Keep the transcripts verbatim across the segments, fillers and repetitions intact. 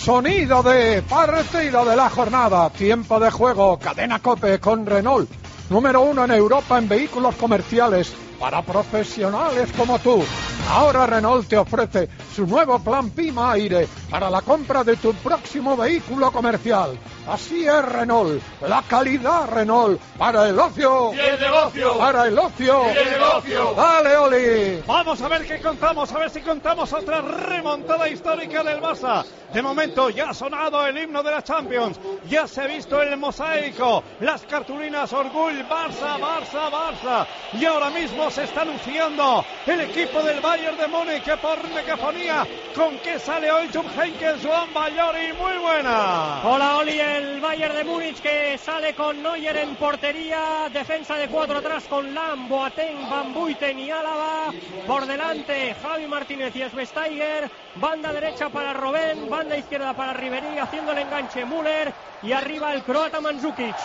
Sonido de partido de la jornada, tiempo de juego, cadena COPE con Renault, número uno en Europa en vehículos comerciales para profesionales como tú. Ahora Renault te ofrece su nuevo plan Pima Aire para la compra de tu próximo vehículo comercial. Así es Renault, la calidad Renault para el ocio y el negocio, para el ocio y el negocio. Dale, Oli. Vamos a ver qué contamos, a ver si contamos otra remontada histórica del Barça. De momento ya ha sonado el himno de la Champions, ya se ha visto el mosaico, las cartulinas Orgull, Barça, Barça, Barça. Y ahora mismo se está anunciando el equipo del Bayern de Múnich, que por megafonía, con qué sale hoy Jupp Heynckes, Joan Bayori, muy buena. Hola, Oli. El Bayern de Múnich que sale con Neuer en portería, defensa de cuatro atrás con Lahm, Boateng, Van Buiten y Álava, por delante Javi Martínez y Schweinsteiger, banda derecha para Robben, banda izquierda para Ribéry, haciendo el enganche Müller y arriba el croata Mandzukic.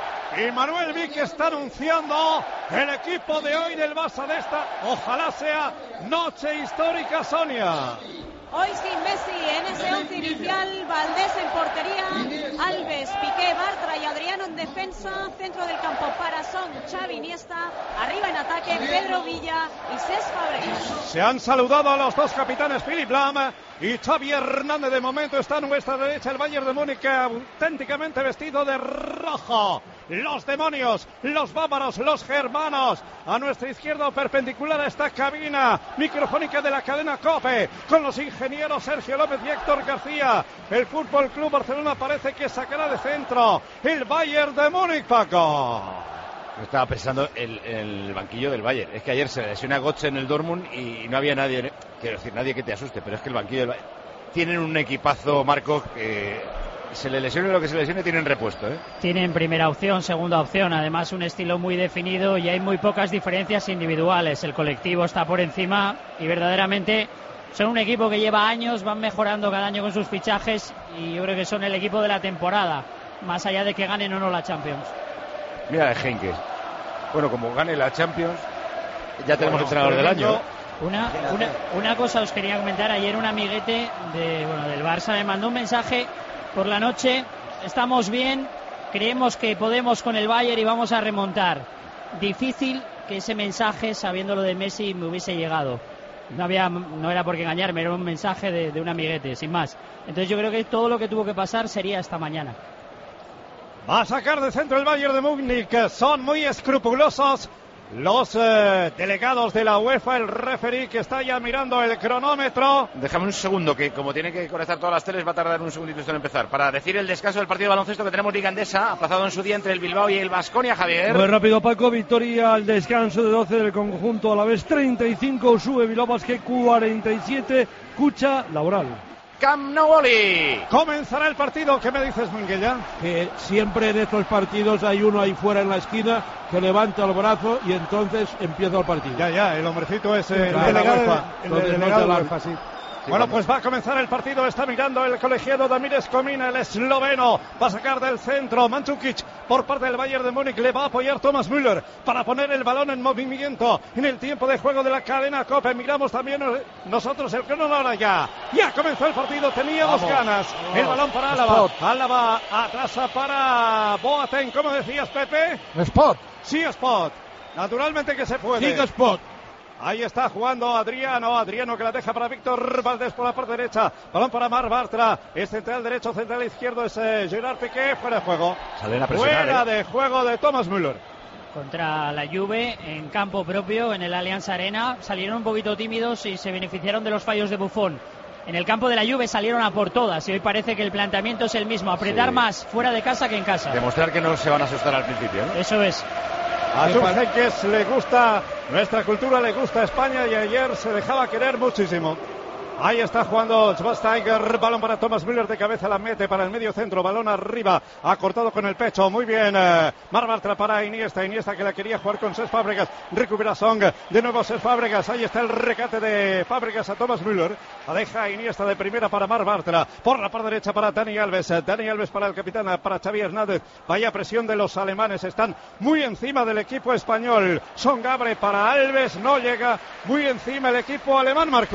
Y Manuel Vic está anunciando el equipo de hoy del Barça de esta, ojalá sea noche histórica, Sonia. Hoy sin Messi en ese once inicial, Valdés en portería, Alves, Piqué, Bartra y Adriano en defensa, centro del campo para Son, Xavi, Iniesta, arriba en ataque Pedro Villa y Cesc Fabregas. Se han saludado a los dos capitanes, Philipp Lahm y Xavi Hernández. De momento está a nuestra derecha el Bayern de Múnich, auténticamente vestido de rojo. Los demonios, los bávaros, los germanos. A nuestra izquierda, perpendicular a esta cabina microfónica de la cadena COPE, con los ingenieros Sergio López y Héctor García. El Fútbol Club Barcelona parece que sacará de centro el Bayern de Múnich, Paco. Estaba pensando en el, el banquillo del Bayern. Es que ayer se lesiona Götze en el Dortmund y no había nadie, quiero decir, nadie que te asuste, pero es que el banquillo del Bayern tienen un equipazo, Marco, que se le lesione lo que se lesione, tienen repuesto, ¿eh? Tienen primera opción, segunda opción, además un estilo muy definido y hay muy pocas diferencias individuales. El colectivo está por encima y verdaderamente son un equipo que lleva años, van mejorando cada año con sus fichajes y yo creo que son el equipo de la temporada, más allá de que ganen o no la Champions. Mira de Heynckes. Bueno, como gane la Champions, ya tenemos bueno, entrenador del año. Una, una, una cosa os quería comentar. Ayer un amiguete de, bueno, del Barça me mandó un mensaje por la noche. Estamos bien, creemos que podemos con el Bayern y vamos a remontar. Difícil que ese mensaje, sabiendo lo de Messi, me hubiese llegado. No había, no era por qué engañarme, era un mensaje de, de un amiguete, sin más. Entonces yo creo que todo lo que tuvo que pasar sería esta mañana. Va a sacar de centro el Bayern de Múnich. Son muy escrupulosos los eh, delegados de la UEFA, el referee que está ya mirando el cronómetro. Déjame un segundo, que como tiene que conectar todas las teles va a tardar un segundito esto en empezar. Para decir el descanso del partido de baloncesto que tenemos Liga Endesa, aplazado en su día entre el Bilbao y el Baskonia, Javier. Muy rápido, Paco, victoria al descanso de doce del conjunto a la vez treinta y cinco, sube Bilbao Basket cuarenta y siete, Cucha Laboral. Camp Nou, Oli. Comenzará el partido. ¿Qué me dices, Minguella? Que siempre en estos partidos hay uno ahí fuera en la esquina que levanta el brazo y entonces empieza el partido. Ya, ya, el hombrecito es el claro, delegado, UEFA, el, el delegado de la UEFA, sí. Sí, bueno, vamos. pues va a comenzar el partido, está mirando el colegiado Damir Escomina, el esloveno, va a sacar del centro, Mandzukic por parte del Bayern de Múnich, le va a apoyar Thomas Müller para poner el balón en movimiento en el tiempo de juego de la cadena COPE. Miramos también nosotros el cronómetro ya, ya comenzó el partido, teníamos vamos, ganas, vamos. El balón para Álava, Álava atrás para Boateng, ¿cómo decías, Pepe? Spot. Sí, Spot, naturalmente que se puede. Sí, Spot. Ahí está jugando Adriano, Adriano que la deja para Víctor Valdés por la parte derecha, balón para Mar Bartra, es central derecho, central izquierdo, es eh, Gerard Piqué, fuera de juego, fuera ¿eh? de juego de Thomas Müller. Contra la Juve en campo propio, en el Allianz Arena, salieron un poquito tímidos y se beneficiaron de los fallos de Buffon. En el campo de la Juve salieron a por todas y hoy parece que el planteamiento es el mismo, apretar sí. más fuera de casa que en casa. Demostrar que no se van a asustar al principio, ¿no? Eso es. A Jupp Heynckes le gusta nuestra cultura, le gusta España y ayer se dejaba querer muchísimo. Ahí está jugando Schweinsteiger, balón para Thomas Müller, de cabeza la mete para el medio centro, balón arriba, ha cortado con el pecho, muy bien, eh, Mar Bartra para Iniesta, Iniesta que la quería jugar con Cesc Fábregas, recupera Song, de nuevo Cesc Fábregas, ahí está el recate de Fábregas a Thomas Müller, la deja Iniesta de primera para Mar Bartra, por la parte derecha para Dani Alves, Dani Alves para el capitán, para Xavi Hernández, vaya presión de los alemanes, están muy encima del equipo español, Son Gabre para Alves, no llega, muy encima el equipo alemán, Marcos.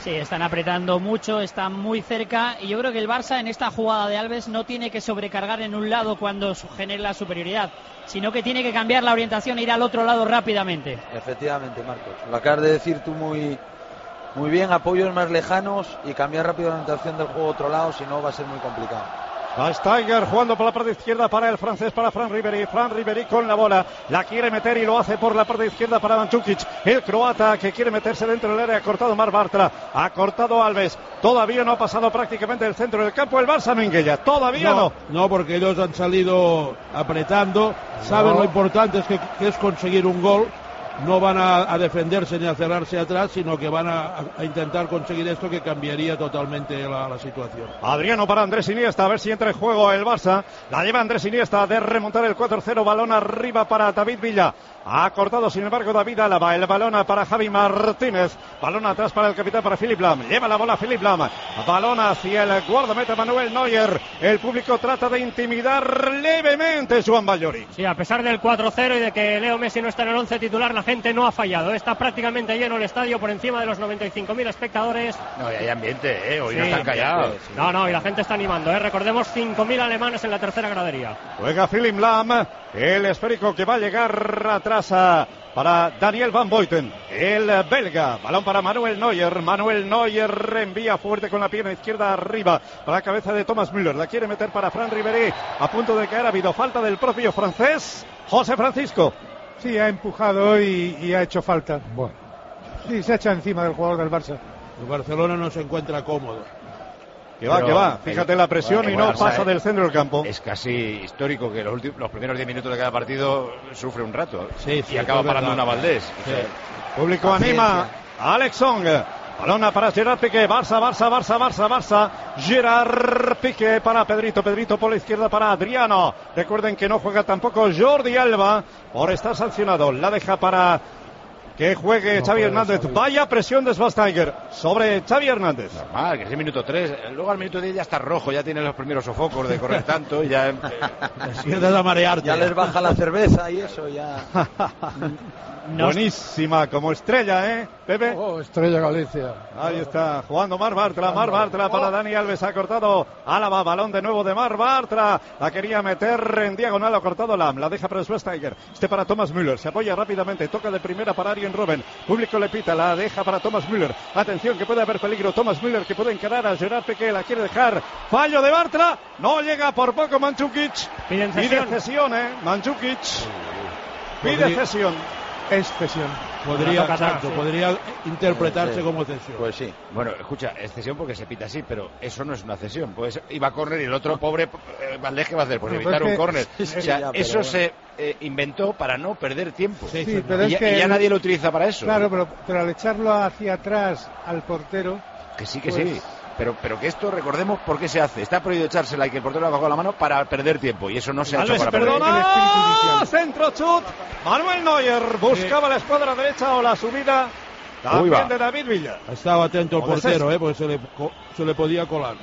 Sí, están apretando mucho, están muy cerca y yo creo que el Barça en esta jugada de Alves no tiene que sobrecargar en un lado cuando genere la superioridad, sino que tiene que cambiar la orientación e ir al otro lado rápidamente. Efectivamente, Marcos, lo acabas de decir tú muy, muy bien, apoyos más lejanos y cambiar rápido la orientación del juego a otro lado, si no va a ser muy complicado. Steiger jugando por la parte izquierda para el francés, para Fran Ribéry. Fran Ribéry con la bola, la quiere meter y lo hace por la parte izquierda para Mandžukić. El croata que quiere meterse dentro del área, ha cortado Marc Bartra, ha cortado Alves. Todavía no ha pasado prácticamente el centro del campo el Barça, Minguella. Todavía no. No, no porque ellos han salido apretando, saben no. Lo importante es que, que es conseguir un gol. No van a, a defenderse ni a cerrarse atrás, sino que van a, a intentar conseguir esto que cambiaría totalmente la, la situación. Adriano para Andrés Iniesta, a ver si entra en juego el Barça. La lleva Andrés Iniesta de remontar el cuatro cero, balón arriba para David Villa. Ha cortado sin embargo David Álava, el balón para Javi Martínez, balón atrás para el capitán, para Philipp Lahm, lleva la bola Philipp Lahm, balón hacia el guardameta Manuel Neuer. El público trata de intimidar levemente Joan Vallori. Sí, a pesar del cuatro cero y de que Leo Messi no está en el once titular, la gente no ha fallado, está prácticamente lleno el estadio, por encima de los noventa y cinco mil espectadores. No, y hay ambiente, ¿eh? Hoy sí, no están callados. Sí, sí. No, no, y la gente está animando, ¿eh? Recordemos cinco mil alemanes en la tercera gradería. Juega Philipp Lahm, el esférico que va a llegar atrás a, para Daniel Van Buiten, el belga, balón para Manuel Neuer. Manuel Neuer envía fuerte con la pierna izquierda arriba para la cabeza de Thomas Müller, la quiere meter para Fran Ribéry, a punto de caer, ha habido falta del propio francés, José Francisco. Sí, ha empujado y, y ha hecho falta. Bueno. Sí, se ha echado encima del jugador del Barça. El Barcelona no se encuentra cómodo. Que va, Pero, que va. Fíjate el, la presión bueno, y no pasa es, del centro del campo. Es casi histórico que los, últimos, los primeros diez minutos de cada partido sufre un rato. Sí, sí, y acaba parando una Valdés. Sí. O sea, público anima a Alex Song. Balona para Gerard Piqué, Barça, Barça, Barça, Barça, Barça. Gerard Piqué para Pedrito, Pedrito por la izquierda para Adriano. Recuerden que no juega tampoco Jordi Alba por estar sancionado. La deja para que juegue no Xavi Hernández. Salir. Vaya presión de Schweinsteiger sobre Xavi Hernández. Normal, que es el minuto tres. Luego al minuto diez ya está rojo, ya tiene los primeros sofocos de correr tanto y ya empiezas a marearte. Ya les baja la cerveza y eso ya. No. Buenísima como estrella, ¿eh, Pepe? Oh, Estrella Galicia. Ahí está, jugando Marc Bartra, Marc Bartra para Dani Alves, ha cortado Álava, balón de nuevo de Marc Bartra, la quería meter en diagonal, ha cortado Lahm, la deja para Schweinsteiger, este para Thomas Müller, se apoya rápidamente, toca de primera para Arjen Robben, público le pita, la deja para Thomas Müller, atención que puede haber peligro, Thomas Müller que puede encarar a Gerard Piqué, la quiere dejar, fallo de Bartra, no llega por poco Mandžukić, pide cesión, ¿eh? Mandžukić, pide cesión. Es cesión. Podría, exacto, podría interpretarse sí, como cesión. Pues sí. Bueno, escucha, es cesión porque se pita así, pero eso no es una cesión. Pues iba a córner y el otro pobre eh, Valdés, ¿qué va a hacer? Pues no, evitar un córner. Sí, o sea, ya, eso bueno. se eh, inventó para no perder tiempo. Sí, sí, pero y, es que y ya nadie lo utiliza para eso. Claro, pero, pero al echarlo hacia atrás al portero. Que sí, que pues, sí. Pero, pero que esto, recordemos por qué se hace. Está prohibido echársela y que el portero la coja la mano para perder tiempo. Y eso no se ha Alves, hecho para perdona, perder tiempo. Centro chut. Manuel Neuer buscaba sí. la escuadra derecha o la subida también de David Villa. Estaba atento el portero, eh, porque se le, se le podía colar.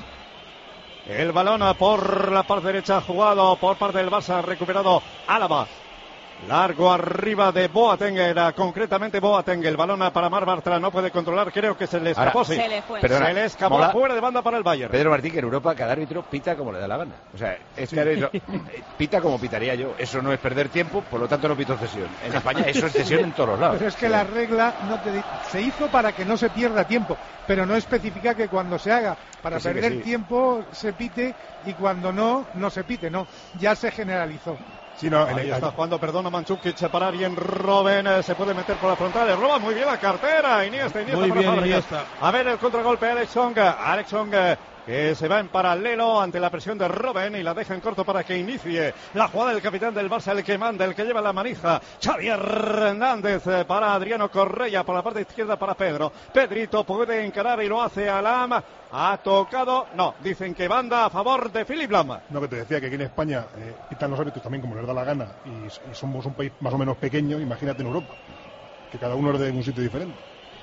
El balón por la parte derecha jugado por parte del Barça, recuperado Álava. Largo arriba de Boateng, era concretamente Boateng, el balón para Marc Bartra, no puede controlar, creo que se le escapó. Ahora, sí. Se le fue. Perdona, se le escapó mola. Fuera de banda para el Bayern. Pedro Martín, que en Europa cada árbitro pita como le da la gana. O sea, este árbitro pita como pitaría yo. Eso no es perder tiempo, por lo tanto no pito cesión. En España eso es cesión en todos los lados. Pero es que la regla no te, se hizo para que no se pierda tiempo, pero no especifica que cuando se haga para sí, perder sí. tiempo se pite y cuando no, no se pite, no. Ya se generalizó. Sí, no, ahí está jugando, perdona, Mandžukić para Arjen Robben, eh, se puede meter por la frontal, le roba muy bien la cartera, Iniesta, Iniesta muy para bien, Fábregas. Iniesta. A ver el contragolpe, Alex Song, Alex Song que se va en paralelo ante la presión de Robben y la deja en corto para que inicie la jugada del capitán del Barça, el que manda, el que lleva la manija, Xavi Hernández para Adriano Correia, por la parte izquierda para Pedro, Pedrito puede encarar y lo hace a Lahm, ha tocado, no, dicen que banda a favor de Philipp Lahm. No, que te decía que aquí en España eh, pitan los árbitros también como les da la gana y, y somos un país más o menos pequeño, imagínate en Europa, que cada uno es de un sitio diferente.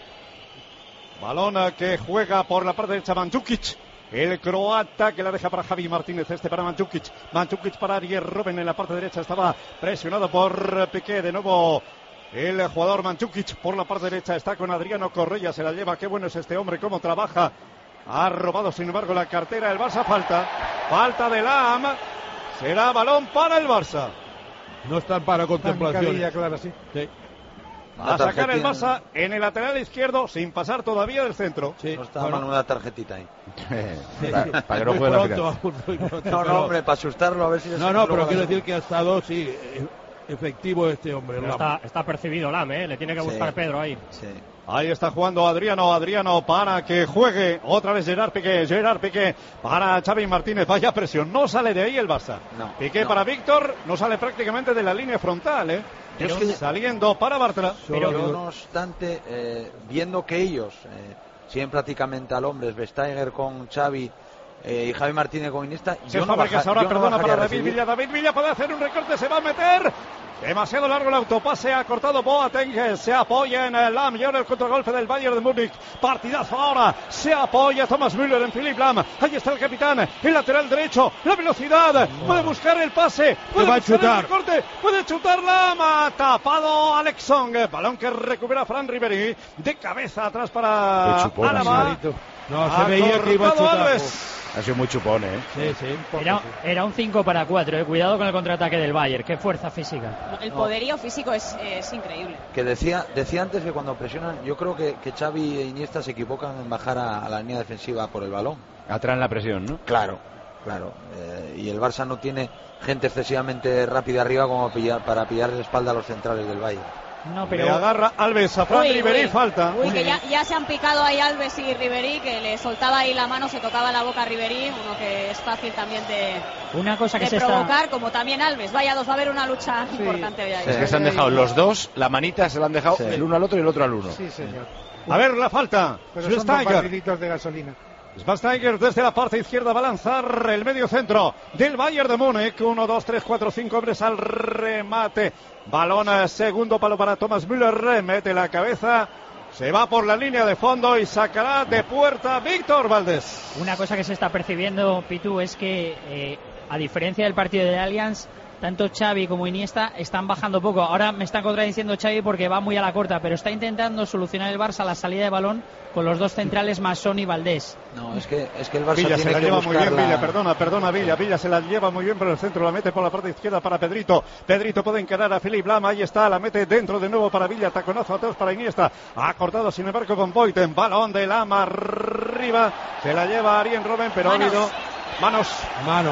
Balón que juega por la parte derecha Mandžukić. El croata que la deja para Javi Martínez, este para Mandžukić. Mandžukić para Arjen Robben en la parte derecha, estaba presionado por Piqué, de nuevo El jugador Mandžukić por la parte derecha está con Adriano Correia, se la lleva. Qué bueno es este hombre, cómo trabaja. Ha robado sin embargo la cartera el Barça. Falta, falta de Lam. Será balón para el Barça. No están para contemplación. Claro, sí. Sí. A sacar el Barça en el lateral izquierdo sin pasar todavía del centro. Sí, no está bueno. Una tarjetita ahí. para, para que no juegue la final. No, no, hombre, para asustarlo a ver si... No, no, pero quiero decir que ha estado, sí, efectivo este hombre. Está, está percibido Lam, ¿eh? Le tiene que buscar sí, Pedro ahí. Sí. Ahí está jugando Adriano, Adriano para que juegue otra vez Gerard Piqué, Gerard Piqué para Xavi Martínez, vaya presión, no sale de ahí el Barça. No, Piqué no. para Víctor, no sale prácticamente de la línea frontal, ¿eh? Pero es que saliendo para Bartra. Pero no obstante, eh, viendo que ellos eh, siguen prácticamente al hombre, Vestager con Xavi eh, y Javi Martínez con Iniesta, yo no, no baja, ahora yo perdona no para a David Villa, David Villa puede hacer un recorte, se va a meter. Demasiado largo el autopase, ha cortado Boateng, se apoya en el Lam y ahora el contragolpe del Bayern de Múnich. Partidazo ahora, se apoya Thomas Müller en Philipp Lam. Ahí está el capitán, el lateral derecho, la velocidad, puede buscar el pase, puede va a buscar chutar. el recorte, puede chutar Lam, ha tapado Alex Song, balón que recupera Fran Ribéry, de cabeza atrás para Álava. No, se veía que iba a chutar. Alves. Ha sido muy chupón, ¿eh? Sí, sí. Era, era un cinco para cuatro, eh. Cuidado con el contraataque del Bayern, qué fuerza física. El poderío físico es, es increíble. Que decía decía antes que cuando presionan, yo creo que, que Xavi e Iniesta se equivocan en bajar a, a la línea defensiva por el balón. Atraen la presión, ¿no? Claro, claro. Eh, y el Barça no tiene gente excesivamente rápida arriba como pillar, para pillar la espalda a los centrales del Bayern. No, pero... Le agarra Alves a Fran Uy, Ribéry, uy. falta. Uy, que ya, ya se han picado ahí Alves y Ribéry, que le soltaba ahí la mano, se tocaba la boca a Ribéry, uno que es fácil también de, Una cosa que de se provocar, está... como también Alves. Vaya dos, va a haber una lucha Sí. importante hoy ahí. Es que se han dejado los dos, la manita se la han dejado Sí. el uno al otro y el otro al uno. Sí, señor. A ver la falta. Pero son dos Schweinsteiger. barrilitos de gasolina. Schweinsteiger desde la parte izquierda va a lanzar el medio centro del Bayern de Múnich. Uno, dos, tres, cuatro, cinco hombres al remate. Balón a segundo palo para Thomas Müller. Remete la cabeza. Se va por la línea de fondo y sacará de puerta Víctor Valdés. Una cosa que se está percibiendo, Pitu, es que eh, a diferencia del partido de Allianz, tanto Xavi como Iniesta están bajando poco. Ahora me están contradiciendo Xavi porque va muy a la corta, pero está intentando solucionar el Barça la salida de balón con los dos centrales, Masson y Valdés. No, es que, es que el Barça Villa tiene se la que lleva buscar muy bien, la... Villa, perdona, perdona Villa, Villa se la lleva muy bien por el centro, la mete por la parte izquierda para Pedrito, Pedrito puede encarar a Philipp Lam, ahí está, la mete dentro de nuevo para Villa, taconazo atrás para Iniesta, ha cortado sin embargo con Boyten, balón de Lam arriba, se la lleva Arjen Robben, pero ha Manos. habido manos, Mano.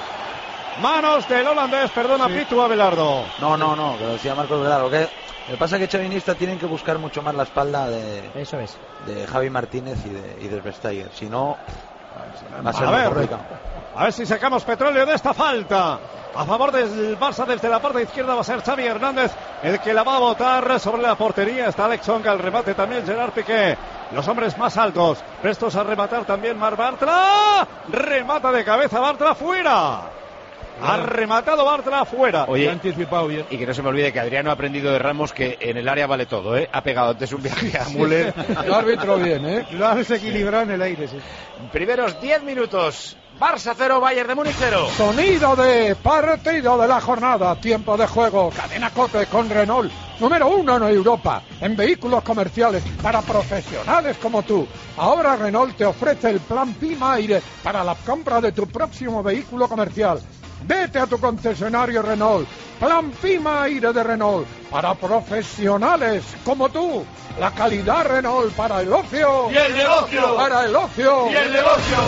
manos del holandés, perdona, Sí. Pitu Abelardo. No, no, no, que lo decía Marcos Velar. Lo que, lo que pasa es que Xavi e Iniesta tienen que buscar mucho más la espalda de, Eso es. de Javi Martínez y de, y de Vestager. Si no, va a ser A muy ver, complicado. a ver si sacamos petróleo de esta falta. A favor del Barça desde la parte izquierda va a ser Xavi Hernández el que la va a botar sobre la portería. Está Alex Song al remate, también Gerard Piqué. Los hombres más altos, prestos a rematar también Mar Bartra. Remata de cabeza Bartra, fuera. Ha rematado Bartra fuera. Oye, Ha anticipado bien. y que no se me olvide que Adriano ha aprendido de Ramos que en el área vale todo, ¿eh? Ha pegado antes un viaje a Müller. El árbitro bien, ¿eh? Lo has equilibrado en el aire, sí. Primeros diez minutos. Barça cero, Bayern de Múnich cero. Sonido de partido de la jornada, tiempo de juego, cadena COPE con Renault, número uno en Europa, en vehículos comerciales para profesionales como tú. Ahora Renault te ofrece el plan Pima Aire para la compra de tu próximo vehículo comercial. Vete a tu concesionario Renault, plan Pima Aire de Renault, para profesionales como tú. La calidad Renault para el ocio. Y el negocio. Para el ocio. Y el negocio.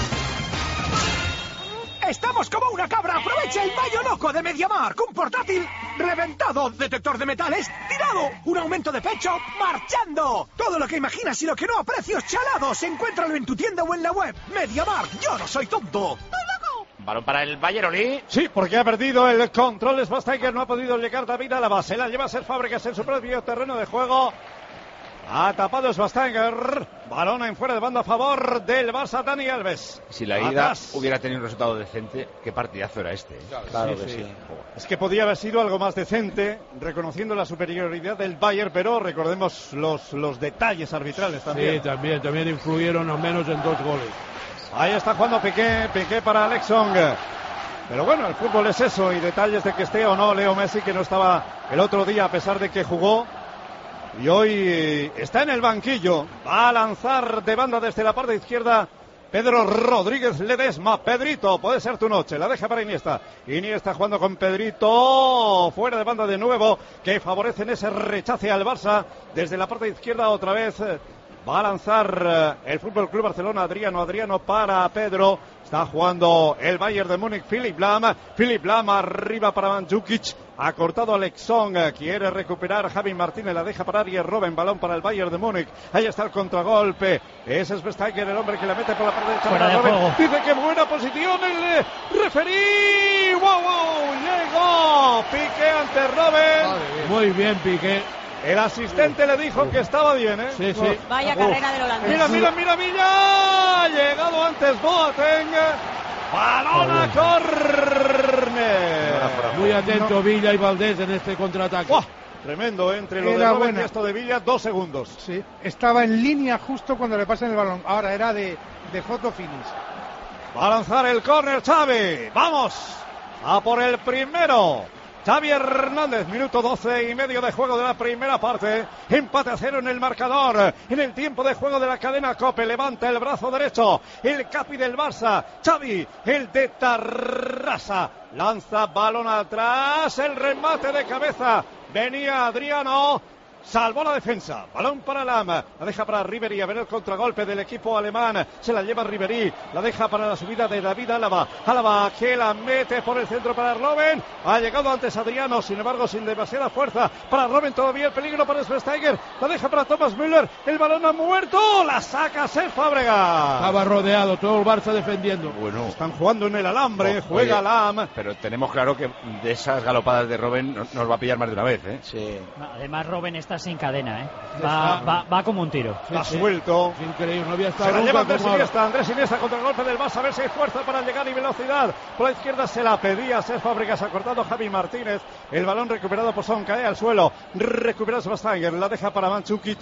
¡Estamos como una cabra! ¡Aprovecha el mayo loco de MediaMarkt! ¡Un portátil reventado! ¡Detector de metales tirado! ¡Un aumento de pecho marchando! Todo lo que imaginas y lo que no a precios chalados. Encuéntralo en tu tienda o en la web. MediaMarkt, yo no soy tonto. Balón para el Bayern, Oli. Sí, porque ha perdido el control. Schweinsteiger, no ha podido llegar David a la base. La lleva a ser Fábregas en su propio terreno de juego. Ha tapado Schweinsteiger. Balón en fuera de banda a favor del Barça, Dani Alves. Si la ida Atrás. hubiera tenido un resultado decente, qué partidazo era este. ¿eh? Claro Sí, que sí. sí. Es que podía haber sido algo más decente, reconociendo la superioridad del Bayern, pero recordemos los, los detalles arbitrales también. Sí, también, también influyeron al menos en dos goles. Ahí está jugando Piqué, Piqué para Alex Song. Pero bueno, el fútbol es eso, y detalles de que esté o no Leo Messi, que no estaba el otro día a pesar de que jugó, y hoy está en el banquillo. Va a lanzar de banda desde la parte izquierda Pedro Rodríguez Ledesma. Pedrito, puede ser tu noche, la deja para Iniesta. Iniesta jugando con Pedrito, fuera de banda de nuevo, que favorecen ese rechace al Barça. Desde la parte izquierda otra vez va a lanzar el Fútbol Club Barcelona. Adriano, Adriano para Pedro. Está jugando el Bayern de Múnich, Philipp Lahm. Philipp Lahm arriba para Mandzukic. Ha cortado Alexson. Quiere recuperar Javi Martínez. La deja para Arjen Robben. Balón para el Bayern de Múnich. Ahí está el contragolpe. Ese es Schweinsteiger, el hombre que la mete por la parte derecha. Fuera de juego. Dice que buena posición el referí. ¡Wow, wow! Llegó Piqué ante Robben. Muy bien, Piqué. El asistente le dijo que estaba bien, ¿eh? Sí, sí. Vaya Uf. carrera del holandés. Mira, mira, mira, Villa. Ha llegado antes Boateng. Balón a córner. Muy atento Villa y Valdés en este contraataque. ¡Buah! Tremendo entre lo de Era Robben buena. y esto de Villa, dos segundos. Sí, estaba en línea justo cuando le pasan el balón. Ahora era de, de photo finish. Va a lanzar el córner Xavi. Vamos a por el primero. Xavi Hernández, minuto doce y medio de juego de la primera parte. Empate a cero en el marcador. En el tiempo de juego de la cadena COPE. Levanta el brazo derecho el capi del Barça, Xavi, el de Tarrasa. Lanza balón atrás. El remate de cabeza. Venía Adriano. Salvó la defensa. Balón para Lahm. La deja para Ribéry. A ver el contragolpe del equipo alemán. Se la lleva Ribéry. La deja para la subida de David Álava. Álava que la mete por el centro para Robben. Ha llegado antes Adriano. Sin embargo, sin demasiada fuerza. Para Robben todavía el peligro para Schweinsteiger. La deja para Thomas Müller. El balón ha muerto. La saca Cesc Fábregas. Estaba rodeado. Todo el Barça defendiendo. Bueno, Están jugando en el alambre. Oh, Juega oye, Lahm. pero tenemos claro que de esas galopadas de Robben nos, nos va a pillar más de una vez, ¿eh? Sí. Además, Robben está sin cadena, ¿eh? Va, va, va como un tiro. La suelto. Es increíble. No había Se estado la nunca lleva Andrés como ahora. Iniesta, Andrés Iniesta contra el golpe del Barça, a ver si hay fuerza para llegar y velocidad. Por la izquierda se la pedía Cesc Fábregas, ha cortado Javi Martínez. El balón recuperado por Son, cae al suelo. Recupera Schweinsteiger, la deja para Mandzukic.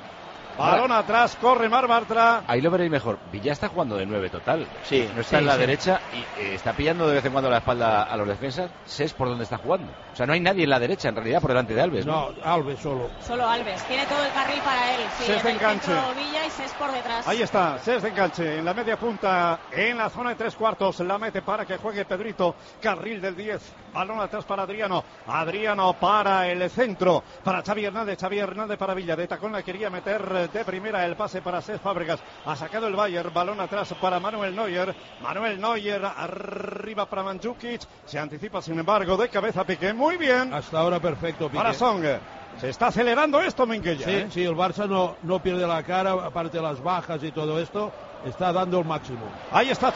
Balón atrás, corre Mar Bartra. Ahí lo veréis mejor. Villa está jugando de nueve total. Sí, no está sí, en la sí. derecha y eh, está pillando de vez en cuando la espalda a los defensas. Sé por dónde está jugando. O sea, no hay nadie en la derecha, en realidad, por delante de Alves. No, Alves solo. Solo Alves. Tiene todo el carril para él. Sí, Cesc en el enganche. centro Villa y Cesc por detrás. Ahí está, Cesc de enganche en la media punta, en la zona de tres cuartos, la mete para que juegue Pedrito, carril del diez, balón atrás para Adriano, Adriano para el centro, para Xavi Hernández, Xavi Hernández para Villa, de tacón la quería meter de primera, el pase para Cesc Fábregas, ha sacado el Bayern, balón atrás para Manuel Neuer, Manuel Neuer arriba para Mandzukic, se anticipa sin embargo de cabeza Piqué, muy bien, Hasta ahora perfecto, Piqué. para Song. Se está acelerando esto, Minguella. Sí, ¿eh? sí, el Barça no, no pierde la cara, aparte de las bajas y todo esto, está dando el máximo. Ahí está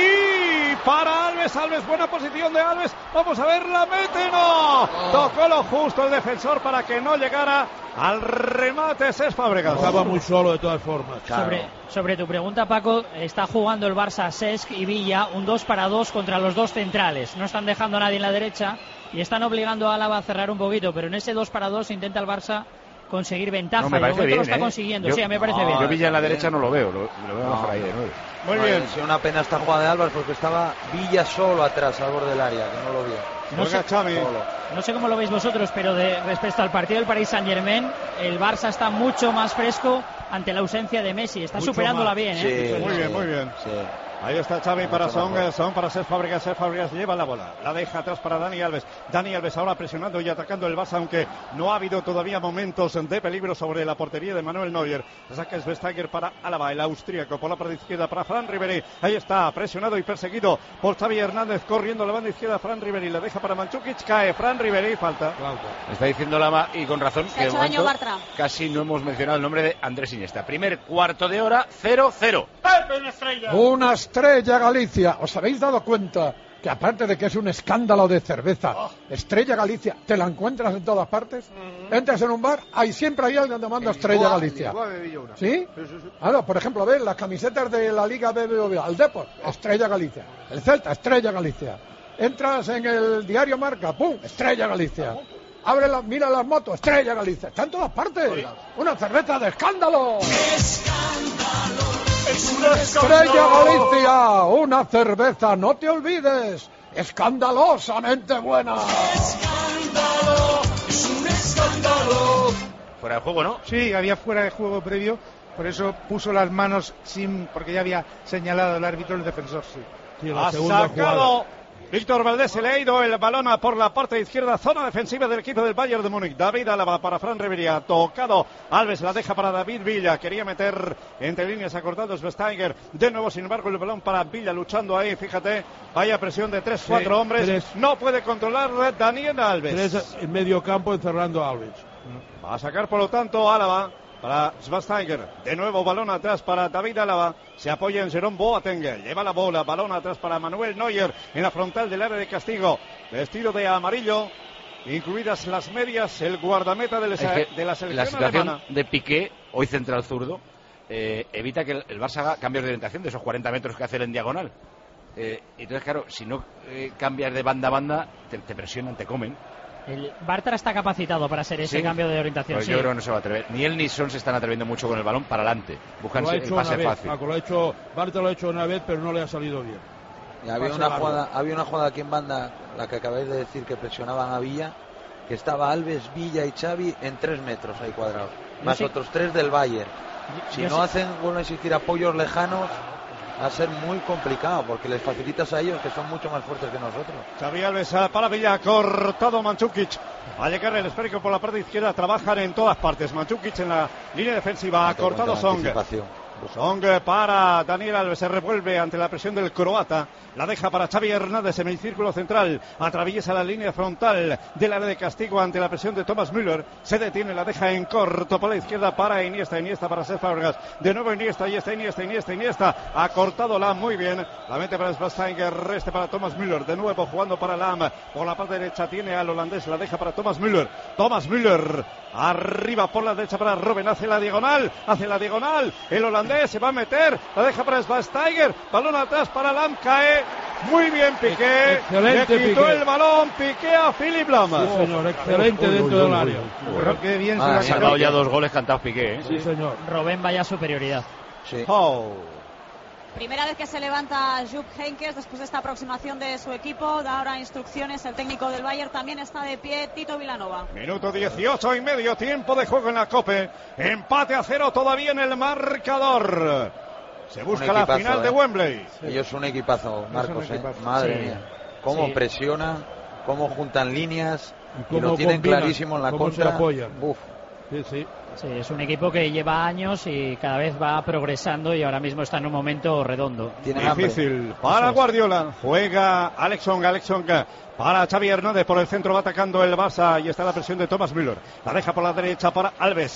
Xavi para Alves, Alves, buena posición de Alves, vamos a ver, la mete, no, tocó lo justo el defensor para que no llegara al remate Cesc Fábregas. Estaba muy solo de todas formas. Sobre, sobre tu pregunta, Paco, está jugando el Barça Cesc y Villa un dos para dos contra los dos centrales. No están dejando a nadie en la derecha y están obligando a Álava a cerrar un poquito, pero en ese dos para dos intenta el Barça conseguir ventaja. No, me y de parece momento bien, lo está ¿eh? consiguiendo, Yo- sí, a mí me parece no, bien. Yo Villa en la bien. derecha no lo veo, lo, lo veo No, mejor ahí de nueve. Muy No, bien. ha sido una pena esta jugada de Álvarez porque estaba Villa solo atrás al borde del área, que no lo vio. No Juega sé, Xavi. Solo. no sé cómo lo veis vosotros, pero de, respecto al partido del Paris Saint-Germain, el Barça está mucho más fresco ante la ausencia de Messi. Está Mucho superándola más. bien, ¿eh? Muy bien, muy bien. Sí. Ahí está Xavi para Mucho Son, mejor. Son para Cesc Fábregas, Cesc Fábregas lleva la bola, la deja atrás para Dani Alves, Dani Alves ahora presionando y atacando el Barça, aunque no ha habido todavía momentos de peligro sobre la portería de Manuel Neuer. Saca Schweinsteiger para Álava, el austríaco, por la parte izquierda para Fran Ribéry, ahí está, presionado y perseguido por Xavi Hernández, corriendo a la banda izquierda Fran Ribéry, la deja para Mandzukic, cae Fran Ribéry, falta. Está diciendo Lama, y con razón, Se que ha de hecho daño momento Bartra. casi no hemos mencionado el nombre de Andrés Iniesta. Primer cuarto de hora, cero cero. Una estrella Galicia. ¿Os habéis dado cuenta que aparte de que es un escándalo de cerveza, Estrella Galicia, te la encuentras en todas partes? Entras en un bar, hay siempre hay alguien tomando Estrella Galicia. ¿Sí? Ahora, por ejemplo, ves las camisetas de la Liga B B V A, el Depor, Estrella Galicia. El Celta, Estrella Galicia. Entras en el diario Marca, ¡pum! Estrella Galicia. Abre la, mira las motos, Estrella Galicia. Está en todas partes. Una cerveza de escándalo. Estrella Galicia, una cerveza, no te olvides. escandalosamente buena. Escándalo, es un escándalo. Fuera de juego, ¿no? Sí, había fuera de juego previo, por eso puso las manos sin, porque ya había señalado el árbitro, el defensor, sí. Sí, la ha segunda sacado jugada. Víctor Valdés, se le ha ido el balón por la parte izquierda, zona defensiva del equipo del Bayern de Múnich. David Álava para Fran Ribéry, ha tocado Alves, la deja para David Villa, quería meter entre líneas, ha cortado Schweinsteiger, de nuevo sin embargo el balón para Villa, luchando ahí, fíjate, vaya presión de tres, cuatro Sí, hombres, tres. no puede controlar Daniel Alves. Tres en medio campo encerrando a Alves. Va a sacar por lo tanto Álava para Schweinsteiger, de nuevo balón atrás para David Álava, se apoya en Jerome Boateng, lleva la bola, balón atrás para Manuel Neuer en la frontal del área de castigo, vestido de amarillo, incluidas las medias, el guardameta de la, Es que de la selección la situación alemana. de Piqué, hoy central zurdo, eh, evita que el, el Barça haga cambios de orientación de esos cuarenta metros que hace él en diagonal. Eh, entonces, claro, si no eh, cambias de banda a banda, te, te presionan, te comen. El Bartra está capacitado para hacer ese ¿Sí? cambio de orientación. Pues sí. yo creo que no se va a atrever. Ni él ni Son se están atreviendo mucho con el balón para adelante. Buscan Lo ha el hecho pase una vez, fácil. Paco, lo ha hecho, Bartra lo ha hecho una vez, pero no le ha salido bien. Y había Pase una largo. jugada, había una jugada aquí en banda, la que acabáis de decir, que presionaban a Villa, que estaba Alves, Villa y Xavi en tres metros ahí cuadrados, más sí. otros tres del Bayern. Si yo no sí. hacen, vuelven a existir apoyos lejanos, va a ser muy complicado, porque les facilitas a ellos, que son mucho más fuertes que nosotros. Xavi Alves para Villa, cortado Mandžukić. Va a llegar el esférico por la parte izquierda, trabajan en todas partes. Mandžukić en la línea defensiva, ha cortado Song. Song para Daniel Alves, se revuelve ante la presión del croata, la deja para Xavi Hernández, semicírculo central, atraviesa la línea frontal del área de castigo ante la presión de Thomas Müller, se detiene, la deja en corto por la izquierda para Iniesta, Iniesta para Cesc Fábregas, de nuevo Iniesta, y está Iniesta, Iniesta, Iniesta, ha cortado Lam muy bien, la mete para Schweinsteiger, este para Thomas Müller, de nuevo jugando para Lam, por la parte derecha tiene al holandés, la deja para Thomas Müller, Thomas Müller, arriba por la derecha para Robben, hace la diagonal, hace la diagonal, el holandés se va a meter, la deja para Schweinsteiger, balón atrás para Lam, cae muy bien Piqué, Excelente, le quitó Piqué. el balón Piqué a Philipp Lam. Sí, señor, excelente dentro del área. Pero qué bien Ah, se se la han dado ya dos goles cantados Piqué, ¿eh? Sí, señor. Robben vaya superioridad. Sí. Oh. Primera vez que se levanta Jupp Heynckes después de esta aproximación de su equipo, da ahora instrucciones el técnico del Bayern, también está de pie Tito Vilanova. Minuto dieciocho y medio, tiempo de juego en la Cope, empate a cero todavía en el marcador. Se busca Un la equipazo, final eh. de Wembley. Ellos son un equipazo, Marcos, un equipazo. eh. Madre Sí. mía. Cómo Sí. presionan, cómo juntan líneas, y, cómo lo tienen combinan, clarísimo en la cómo se contra. apoyan. Uf. Sí, sí. Sí, es un equipo que lleva años y cada vez va progresando y ahora mismo está en un momento redondo. Tienen hambre. Difícil para Guardiola. Juega Alexson, Alexson para Xavi Hernández. Por el centro va atacando el Barça y está la presión de Thomas Müller. La deja por la derecha para Alves.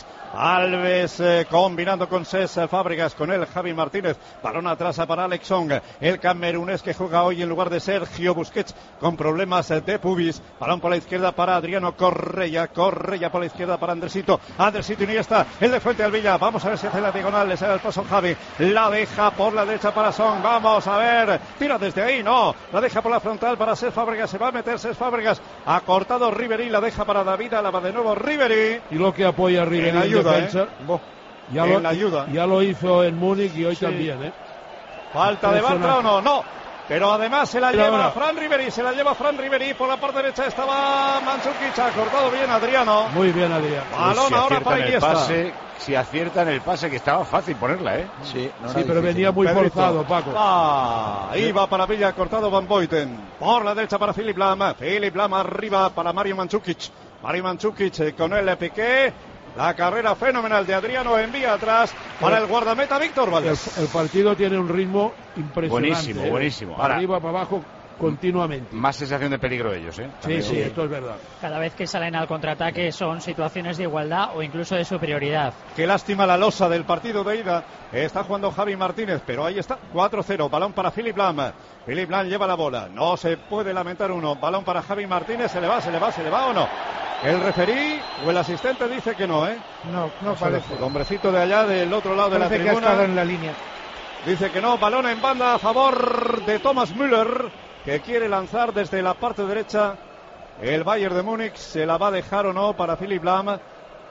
Alves eh, combinando con Cesc Fábregas, con él Javi Martínez. Balón atrás para Alexson. El camerunés que juega hoy en lugar de Sergio Busquets con problemas de pubis. Balón por la izquierda para Adriano Correia. Correia por la izquierda para Andresito. Andresito Iniesta. El de frente al Villa. Vamos a ver si hace la diagonal. Le sale el paso Javi. La deja por la derecha para Son. Vamos a ver. Tira desde ahí. No. La deja por la frontal para Cesc Fábregas. Se va a meter Cesc Fábregas. Ha cortado Ribéry. La deja para David Álava de nuevo Ribéry. Y lo que apoya a Ribéry En en, ayuda, defensa. ¿eh? Bo. Ya En lo, la ayuda. ya lo hizo en Múnich y hoy Sí. también, ¿eh? Falta de Bartra o no, no. Pero además se la Pero lleva ahora. Fran Ribéry, se la lleva Fran Ribéry. Por la parte derecha estaba Mandžukić, ha cortado bien Adriano. Muy bien, Adrián. Balón si ahora para aciertan el Iniesta. pase, si aciertan el pase, que estaba fácil ponerla, ¿eh? Sí, no Sí, era pero difícil. venía muy Pedrito. forzado, Paco. Ah, iba para Villa, cortado Van Boyten. Por la derecha para Philipp Lahm. Philipp Lahm arriba para Mario Mandžukić. Mario Mandžukić eh, con el Piqué. La carrera fenomenal de Adriano, envía atrás para el guardameta Víctor El, Valdés. el partido tiene un ritmo impresionante. Buenísimo, ¿eh? buenísimo. Para Ahora- arriba, para abajo, continuamente. Más sensación de peligro ellos, ¿eh? Sí, También. sí, esto es verdad. Cada vez que salen al contraataque son situaciones de igualdad o incluso de superioridad. Qué lástima la losa del partido de ida. Está jugando Javi Martínez, pero ahí está, cuatro cero. Balón para Philipp Lahm. Philipp Lahm lleva la bola. No se puede lamentar uno. Balón para Javi Martínez. ¿Se le va, se le va, se le va o no? El referí o el asistente dice que no, ¿eh? No, no parece. El hombrecito de allá, del otro lado de la Parece que ha estado tribuna, en la línea. dice que no. Balón en banda a favor de Thomas Müller, que quiere lanzar desde la parte derecha. El Bayern de Múnich se la va a dejar o no para Philipp Lahm.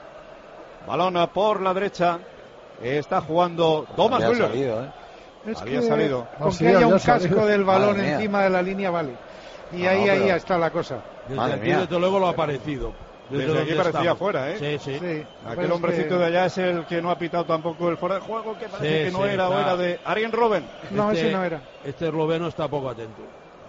Balón por la derecha. Está jugando Thomas Había Müller. salido, ¿eh? Es Había que salido. con Ah, sí, que haya había un salido. casco del balón Madre mía. encima de la línea vale. Y ahí, No, ahí pero- está la cosa. Desde aquí, desde luego, lo ha parecido. Desde, donde aquí parecía estamos. fuera, ¿eh? Sí, sí. Sí. Aquel hombrecito de allá es el que no ha pitado tampoco el fuera de juego, que parece Sí, que no sí, era, o está. era de Arjen Robben. No, Este- ese no era. Este esloveno está poco atento.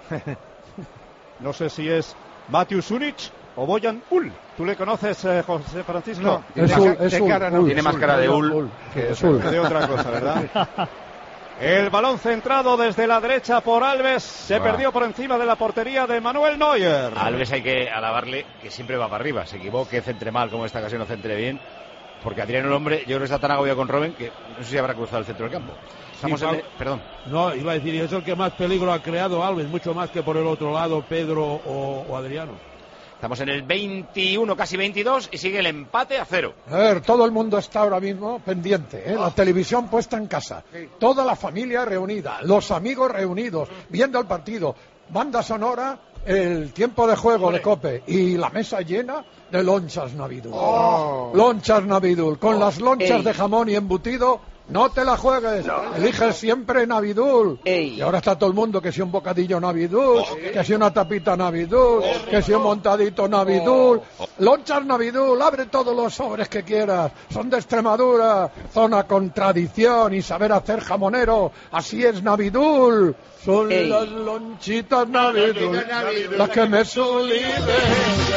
No sé si es Matthew Sunic o Bojan Ul. ¿Tú le conoces, eh, José Francisco? No, Es de Ul, ca- es de Ul, cara no. Ul. Tiene más cara de Ul. Ul, que es Ul. De otra cosa, ¿verdad? El balón centrado desde la derecha por Alves se Ah. perdió por encima de la portería de Manuel Neuer. A Alves hay que alabarle que siempre va para arriba. Se equivoque, centre mal, como esta ocasión no centre bien. Porque Adriano, el hombre, yo creo que está tan agobiado con Robben que no sé si habrá cruzado el centro del campo. Estamos Sí, en Pau- el- Perdón. No, iba a decir, y es el que más peligro ha creado Alves, mucho más que por el otro lado Pedro o, o Adriano. Estamos en el veintiuno, casi veintidós, y sigue el empate a cero. A ver, todo el mundo está ahora mismo pendiente, ¿eh? La televisión puesta en casa, toda la familia reunida, los amigos reunidos, viendo el partido, banda sonora, el tiempo de juego de COPE y la mesa llena de lonchas Navidul. Oh. Lonchas Navidul, con las lonchas Ey. de jamón y embutido. No te la juegues, elige siempre Navidul. Ey. Y ahora está todo el mundo que si un bocadillo Navidul, que si una tapita Navidul, que si un montadito Navidul. Lonchas Navidul, abre todos los sobres que quieras. Son de Extremadura, zona con tradición y saber hacer jamonero. Así es Navidul. Son Ey. las lonchitas Navidul las que me sublimen.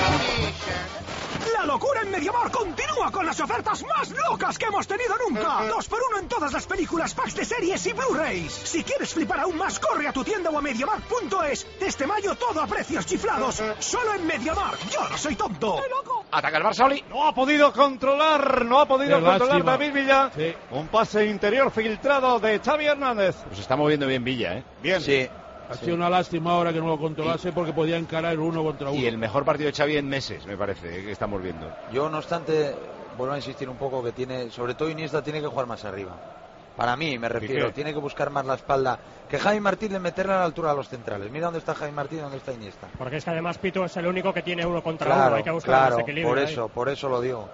La locura en Mediamar continúa con las ofertas más locas que hemos tenido nunca. Dos por uno en todas las películas, packs de series y Blu-rays. Si quieres flipar aún más, corre a tu tienda o a mediamar punto es. Este mayo todo a precios chiflados. Solo en Mediamar. Yo no soy tonto. Ataca el Barça, Oli. No ha podido controlar, no ha podido Qué controlar lástima. David Villa. Sí. Un pase interior filtrado de Xavi Hernández. Pues está moviendo bien Villa, ¿eh? Bien. Sí. Ha sido una lástima ahora que no lo controlase porque podía encarar uno contra uno. Y el mejor partido de Xavi en meses, me parece, eh, que estamos viendo. Yo, no obstante, vuelvo a insistir un poco que tiene, sobre todo Iniesta tiene que jugar más arriba. Para mí, me refiero, Piqué. tiene que buscar más la espalda. Que Javi Martín le meterle a la altura a los centrales. Mira dónde está Javi Martín y dónde está Iniesta. Porque es que además Pito es el único que tiene uno contra Claro, uno. Hay que buscar claro, el desequilibrio por ahí. eso, por eso lo digo.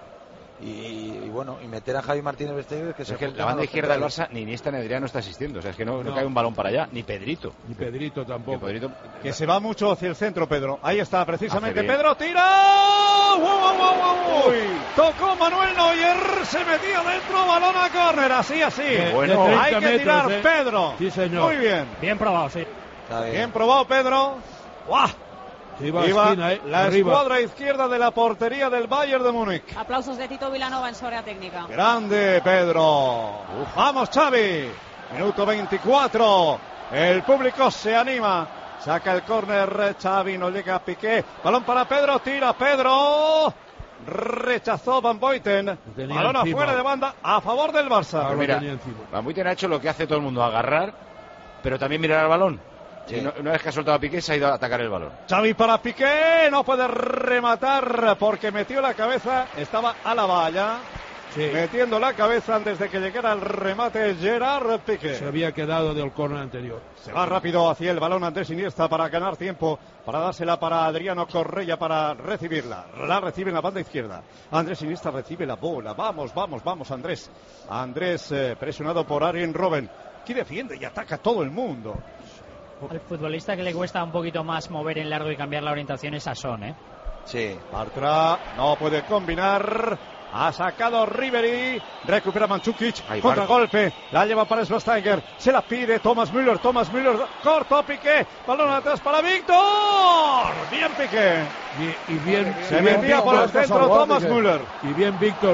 Y, y bueno, y meter a Javi Martínez Besteguer que Es se que junten la a banda los izquierda del centrales. Barça, ni Iniesta ni Adriano está asistiendo. O sea, es que no, no No. cae un balón para allá, ni Pedrito. Ni Pedrito Que tampoco. Pedrito- Que se va mucho hacia el centro, Pedro. Ahí está, precisamente. Hace bien. Pedro tira. ¡Wow, wow, wow, wow, wow! Tocó Manuel Neuer. Se metió dentro. Balón a córner. Así, así. De- bueno. de Hay treinta que tirar, metros, ¿eh? Pedro. Sí, señor. Muy bien. Bien probado, sí. Está bien. Bien probado, Pedro. ¡Guau! Se iba a Iba esquina, ¿eh? la Arriba. escuadra izquierda de la portería del Bayern de Múnich. Aplausos de Tito Vilanova en su área técnica. Grande, Pedro. Vamos, Xavi. Minuto veinticuatro. El público se anima. Saca el córner Xavi, no llega a Piqué. Balón para Pedro, tira Pedro. Rechazó Van Boyten. Tenía Balón encima. afuera de banda a favor del Barça. Ahora Pues mira, lo tenía encima. Van Buiten ha hecho lo que hace todo el mundo, agarrar, pero también mirar al balón. Sí. Y no- una vez que ha soltado a Piqué, se ha ido a atacar el balón. Xavi para Piqué, no puede rematar porque metió la cabeza, estaba a la valla, Sí. metiendo la cabeza antes de que llegara el remate Gerard Piqué. Se había quedado del córner anterior. Se va rápido hacia el balón Andrés Iniesta para ganar tiempo, para dársela para Adriano Correia para recibirla. La recibe en la banda izquierda. Andrés Iniesta recibe la bola. Vamos, vamos, vamos, Andrés. Andrés eh, presionado por Arjen Robben, que defiende y ataca a todo el mundo. Al futbolista que le cuesta un poquito más mover en largo y cambiar la orientación es a Son, ¿eh? Sí. Bartra no puede combinar. Ha sacado Ribery. Recupera Mandzukic. Ahí, Contragolpe. La lleva para Schweinsteiger. Se la pide Thomas Müller. Thomas Müller. Corto Piqué. Balón atrás para Víctor. Bien Piqué. Y, y bien. Se y bien metía por el Víctor, centro Thomas Müller. Y bien Víctor.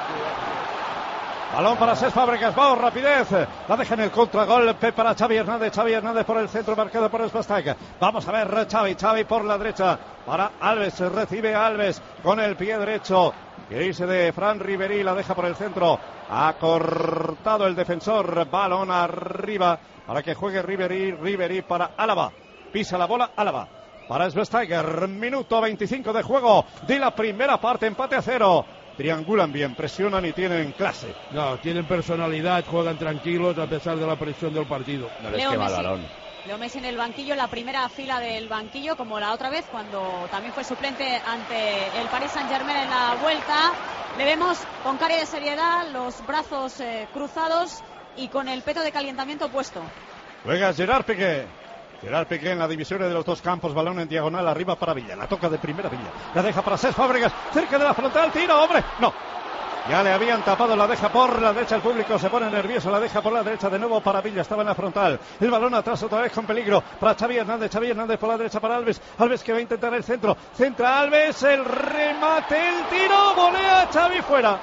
Balón para Cesc Fábregas, vamos, rapidez. La deja en el contragolpe para Xavi Hernández. Xavi Hernández por el centro, marcado por Schweinsteiger. Vamos a ver Xavi, Xavi por la derecha. Para Alves, recibe Alves con el pie derecho. Quiere irse de Fran Ribery, la deja por el centro. Ha cortado el defensor. Balón arriba para que juegue Ribery. Ribery para Álava. Pisa la bola, Álava. Para Schweinsteiger, minuto veinticinco de juego de la primera parte, empate a cero. Triangulan bien, presionan y tienen clase. No, tienen personalidad, juegan tranquilos a pesar de la presión del partido. No les Leo quema el Messi. balón. Leo Messi en el banquillo, en la primera fila del banquillo, como la otra vez, cuando también fue suplente ante el Paris Saint-Germain en la vuelta. Le vemos con cara de seriedad, los brazos eh, cruzados y con el peto de calentamiento puesto. Juega Gerard Piqué. Gerard Piqué en la división de los dos campos, balón en diagonal arriba para Villa, la toca de primera Villa, la deja para Cesc Fábregas, cerca de la frontal, tiro, hombre, no. Ya le habían tapado, la deja por la derecha, el público se pone nervioso, la deja por la derecha de nuevo para Villa, estaba en la frontal, el balón atrás otra vez con peligro para Xavi Hernández, Xavi Hernández por la derecha para Alves, Alves que va a intentar el centro, centra Alves, el remate, el tiro, volea Xavi fuera.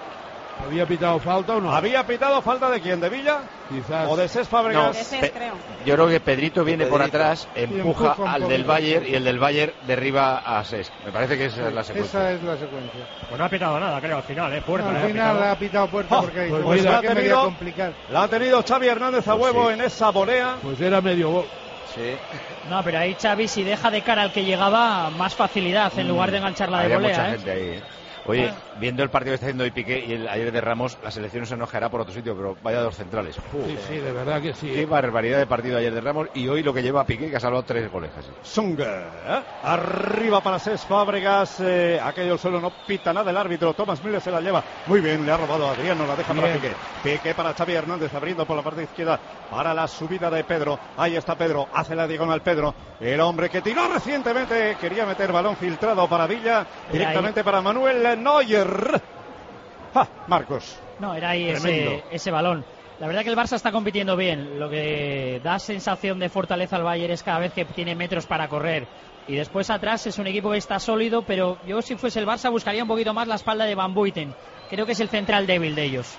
¿Había pitado falta o no? ¿Había pitado falta de quién? ¿De Villa? Quizás. ¿O de Cesc Fábregas? No, de Cesc, creo. Yo creo que Pedrito viene Pedrito. por atrás, empuja, empuja un al poco. del Bayern y el del Bayern derriba a Cesc. Me parece que esa es la secuencia. Esa es la secuencia. Pues no ha pitado nada, creo, al final, ¿eh? Puerta, No, le al ha final pitado. ha pitado puerta porque Oh, ahí pues se la ha que me voy a tenido- complicar. La ha tenido Xavi Hernández a Pues huevo sí. en esa volea. Pues era medio gol. Sí. No, pero ahí Xavi, si deja de cara al que llegaba, más facilidad en lugar de engancharla de Había volea. mucha ¿eh? gente ahí. ¿eh? Oye, viendo el partido que está haciendo hoy Piqué y el ayer de Ramos, la selección se enojará por otro sitio, pero vaya dos centrales. Uf, Sí, sí, de verdad que sí. qué barbaridad de partido ayer de Ramos y hoy lo que lleva a Piqué, que ha salvado tres goles casi. Sung, ¿eh? Arriba para Cesc Fábregas, eh, aquello el suelo no pita nada el árbitro, Thomas Müller se la lleva, muy bien, le ha robado a Adriano, la deja para Bien. Piqué, Piqué para Xavi Hernández abriendo por la parte izquierda para la subida de Pedro, ahí está Pedro, hace la diagonal Pedro, el hombre que tiró recientemente, quería meter balón filtrado para Villa, directamente para Manuel Neuer. ¡Ja! Marcos. No, era ahí ese, Tremendo. ese balón. La verdad que el Barça está compitiendo bien. Lo que da sensación de fortaleza al Bayern es cada vez que tiene metros para correr. Y después atrás es un equipo que está sólido, pero yo si fuese el Barça buscaría un poquito más la espalda de Van Buiten. Creo que es el central débil de ellos.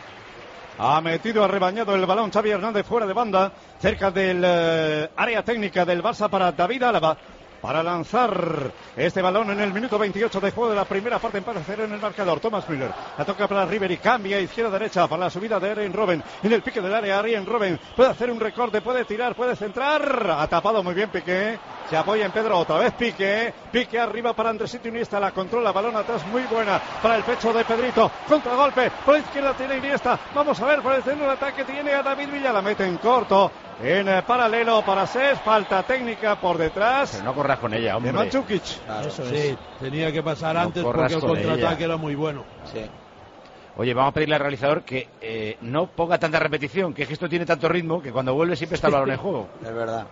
Ha metido, ha rebañado el balón Xavi Hernández fuera de banda, cerca del eh, área técnica del Barça para David Álava. Para lanzar este balón en el minuto veintiocho de juego de la primera parte, empate a cero en el marcador. Thomas Müller la toca para Ribery, cambia izquierda-derecha para la subida de Arjen Robben. En el pique del área, Arjen Robben puede hacer un recorte, puede tirar, puede centrar. Ha tapado muy bien Piqué. Se apoya en Pedro, otra vez Piqué. Piqué arriba para Andresito Iniesta, la controla, balón atrás muy buena para el pecho de Pedrito. Contragolpe, por la izquierda tiene Iniesta. Vamos a ver, por el centro del ataque tiene a David Villa, la mete en corto. En eh, paralelo para Cesc, falta técnica por detrás. Pero no corras con ella, hombre. De Mandzukic. Claro. Eso es. Sí, tenía que pasar No antes corras porque el con contraataque ella. era muy bueno. Sí. Oye, vamos a pedirle al realizador que eh, no ponga tanta repetición, que es que esto tiene tanto ritmo que cuando vuelve siempre está el balón en juego. Es verdad.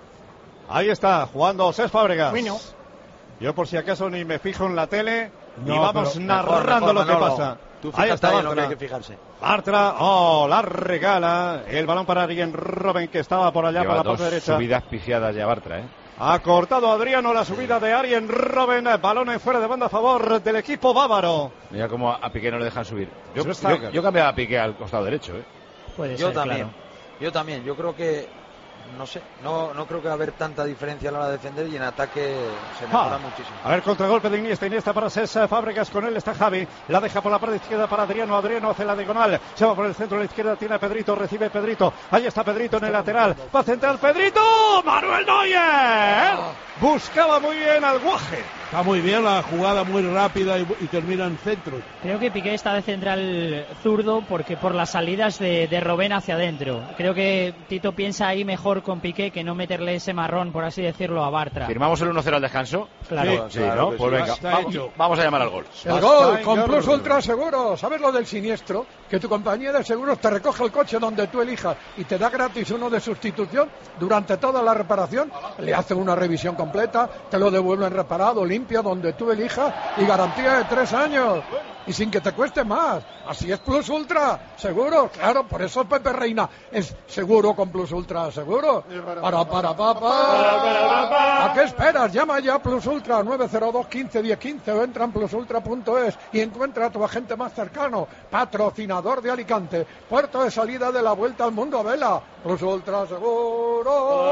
Ahí está, jugando Cesc Fábregas. Bueno. Yo por si acaso ni me fijo en la tele y No, vamos pero narrando Mejor, mejor, lo que Manolo. pasa. Tú Ahí fíjate está ahí en lo que hay Bartra. que fijarse. Bartra, oh, la regala. El balón para Arjen Robben que estaba por allá Lleva por la dos parte derecha. subidas pifiadas ya Bartra, ¿eh? Ha cortado Adriano la subida de Arjen Robben. Balón en fuera de banda a favor del equipo bávaro. Mira cómo a Piqué no le dejan subir. Yo, Schweinsteiger. yo, yo cambiaba a Piqué al costado derecho, ¿eh? Puede Yo ser, también. claro. Yo también. Yo creo que no sé, no, no creo que va a haber tanta diferencia a la hora de defender y en ataque se mejora Ah, muchísimo. A ver, contragolpe de Iniesta, Iniesta para Cesc Fábregas, con él está Javi, la deja por la parte izquierda para Adriano, Adriano hace la diagonal, se va por el centro, a la izquierda tiene a Pedrito, recibe Pedrito, ahí está Pedrito en el lateral, va a centrar Pedrito, Manuel Neuer, buscaba muy bien al Guaje. Está muy bien la jugada, muy rápida y, y termina en centros. Creo que Piqué está de central zurdo porque por las salidas de, de Robben hacia adentro. Creo que Tito piensa ahí mejor con Piqué que no meterle ese marrón, por así decirlo, a Bartra. ¿Firmamos el uno cero al descanso? Claro. Sí, claro ¿no? que Pues sí. venga, Está vamos, hecho. vamos a llamar al gol. El gol con Plus Ultra Seguro. ¿Sabes lo del siniestro? Que tu compañía de seguros te recoge el coche donde tú elijas y te da gratis uno de sustitución durante toda la reparación. Le hacen una revisión completa, te lo devuelven reparado, limpio, donde tú elijas y garantía de tres años. Y sin que te cueste más. Así es Plus Ultra Seguro. Claro, por eso Pepe Reina es seguro con Plus Ultra Seguro. Para, para, para, para. ¿A qué esperas? Llama ya a Plus Ultra nueve cero dos, quince, diez, quince o entra en plus ultra punto es y encuentra a tu agente más cercano. Patrocinador de Alicante. Puerto de salida de la Vuelta al Mundo a Vela. Plus Ultra Seguro.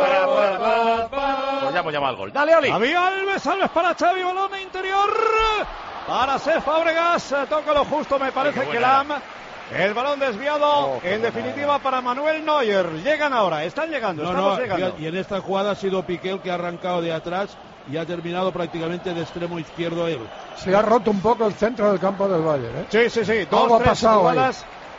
Pues ya hemos llamado al gol. Dale, Oli. Javi Alves, Alves para Xavi, balón de interior para Cesc Fábregas, toca lo justo, me parece qué que buena. Lam. El balón desviado, Oh, qué en buena. definitiva para Manuel Neuer. Llegan ahora, están llegando, No, estamos no, llegando. y en esta jugada ha sido Piqué el que ha arrancado de atrás y ha terminado prácticamente de extremo izquierdo él. Se ha roto un poco el centro del campo del Valle, ¿eh? Sí, sí, sí, dos, Algo ha tres pasado jugadas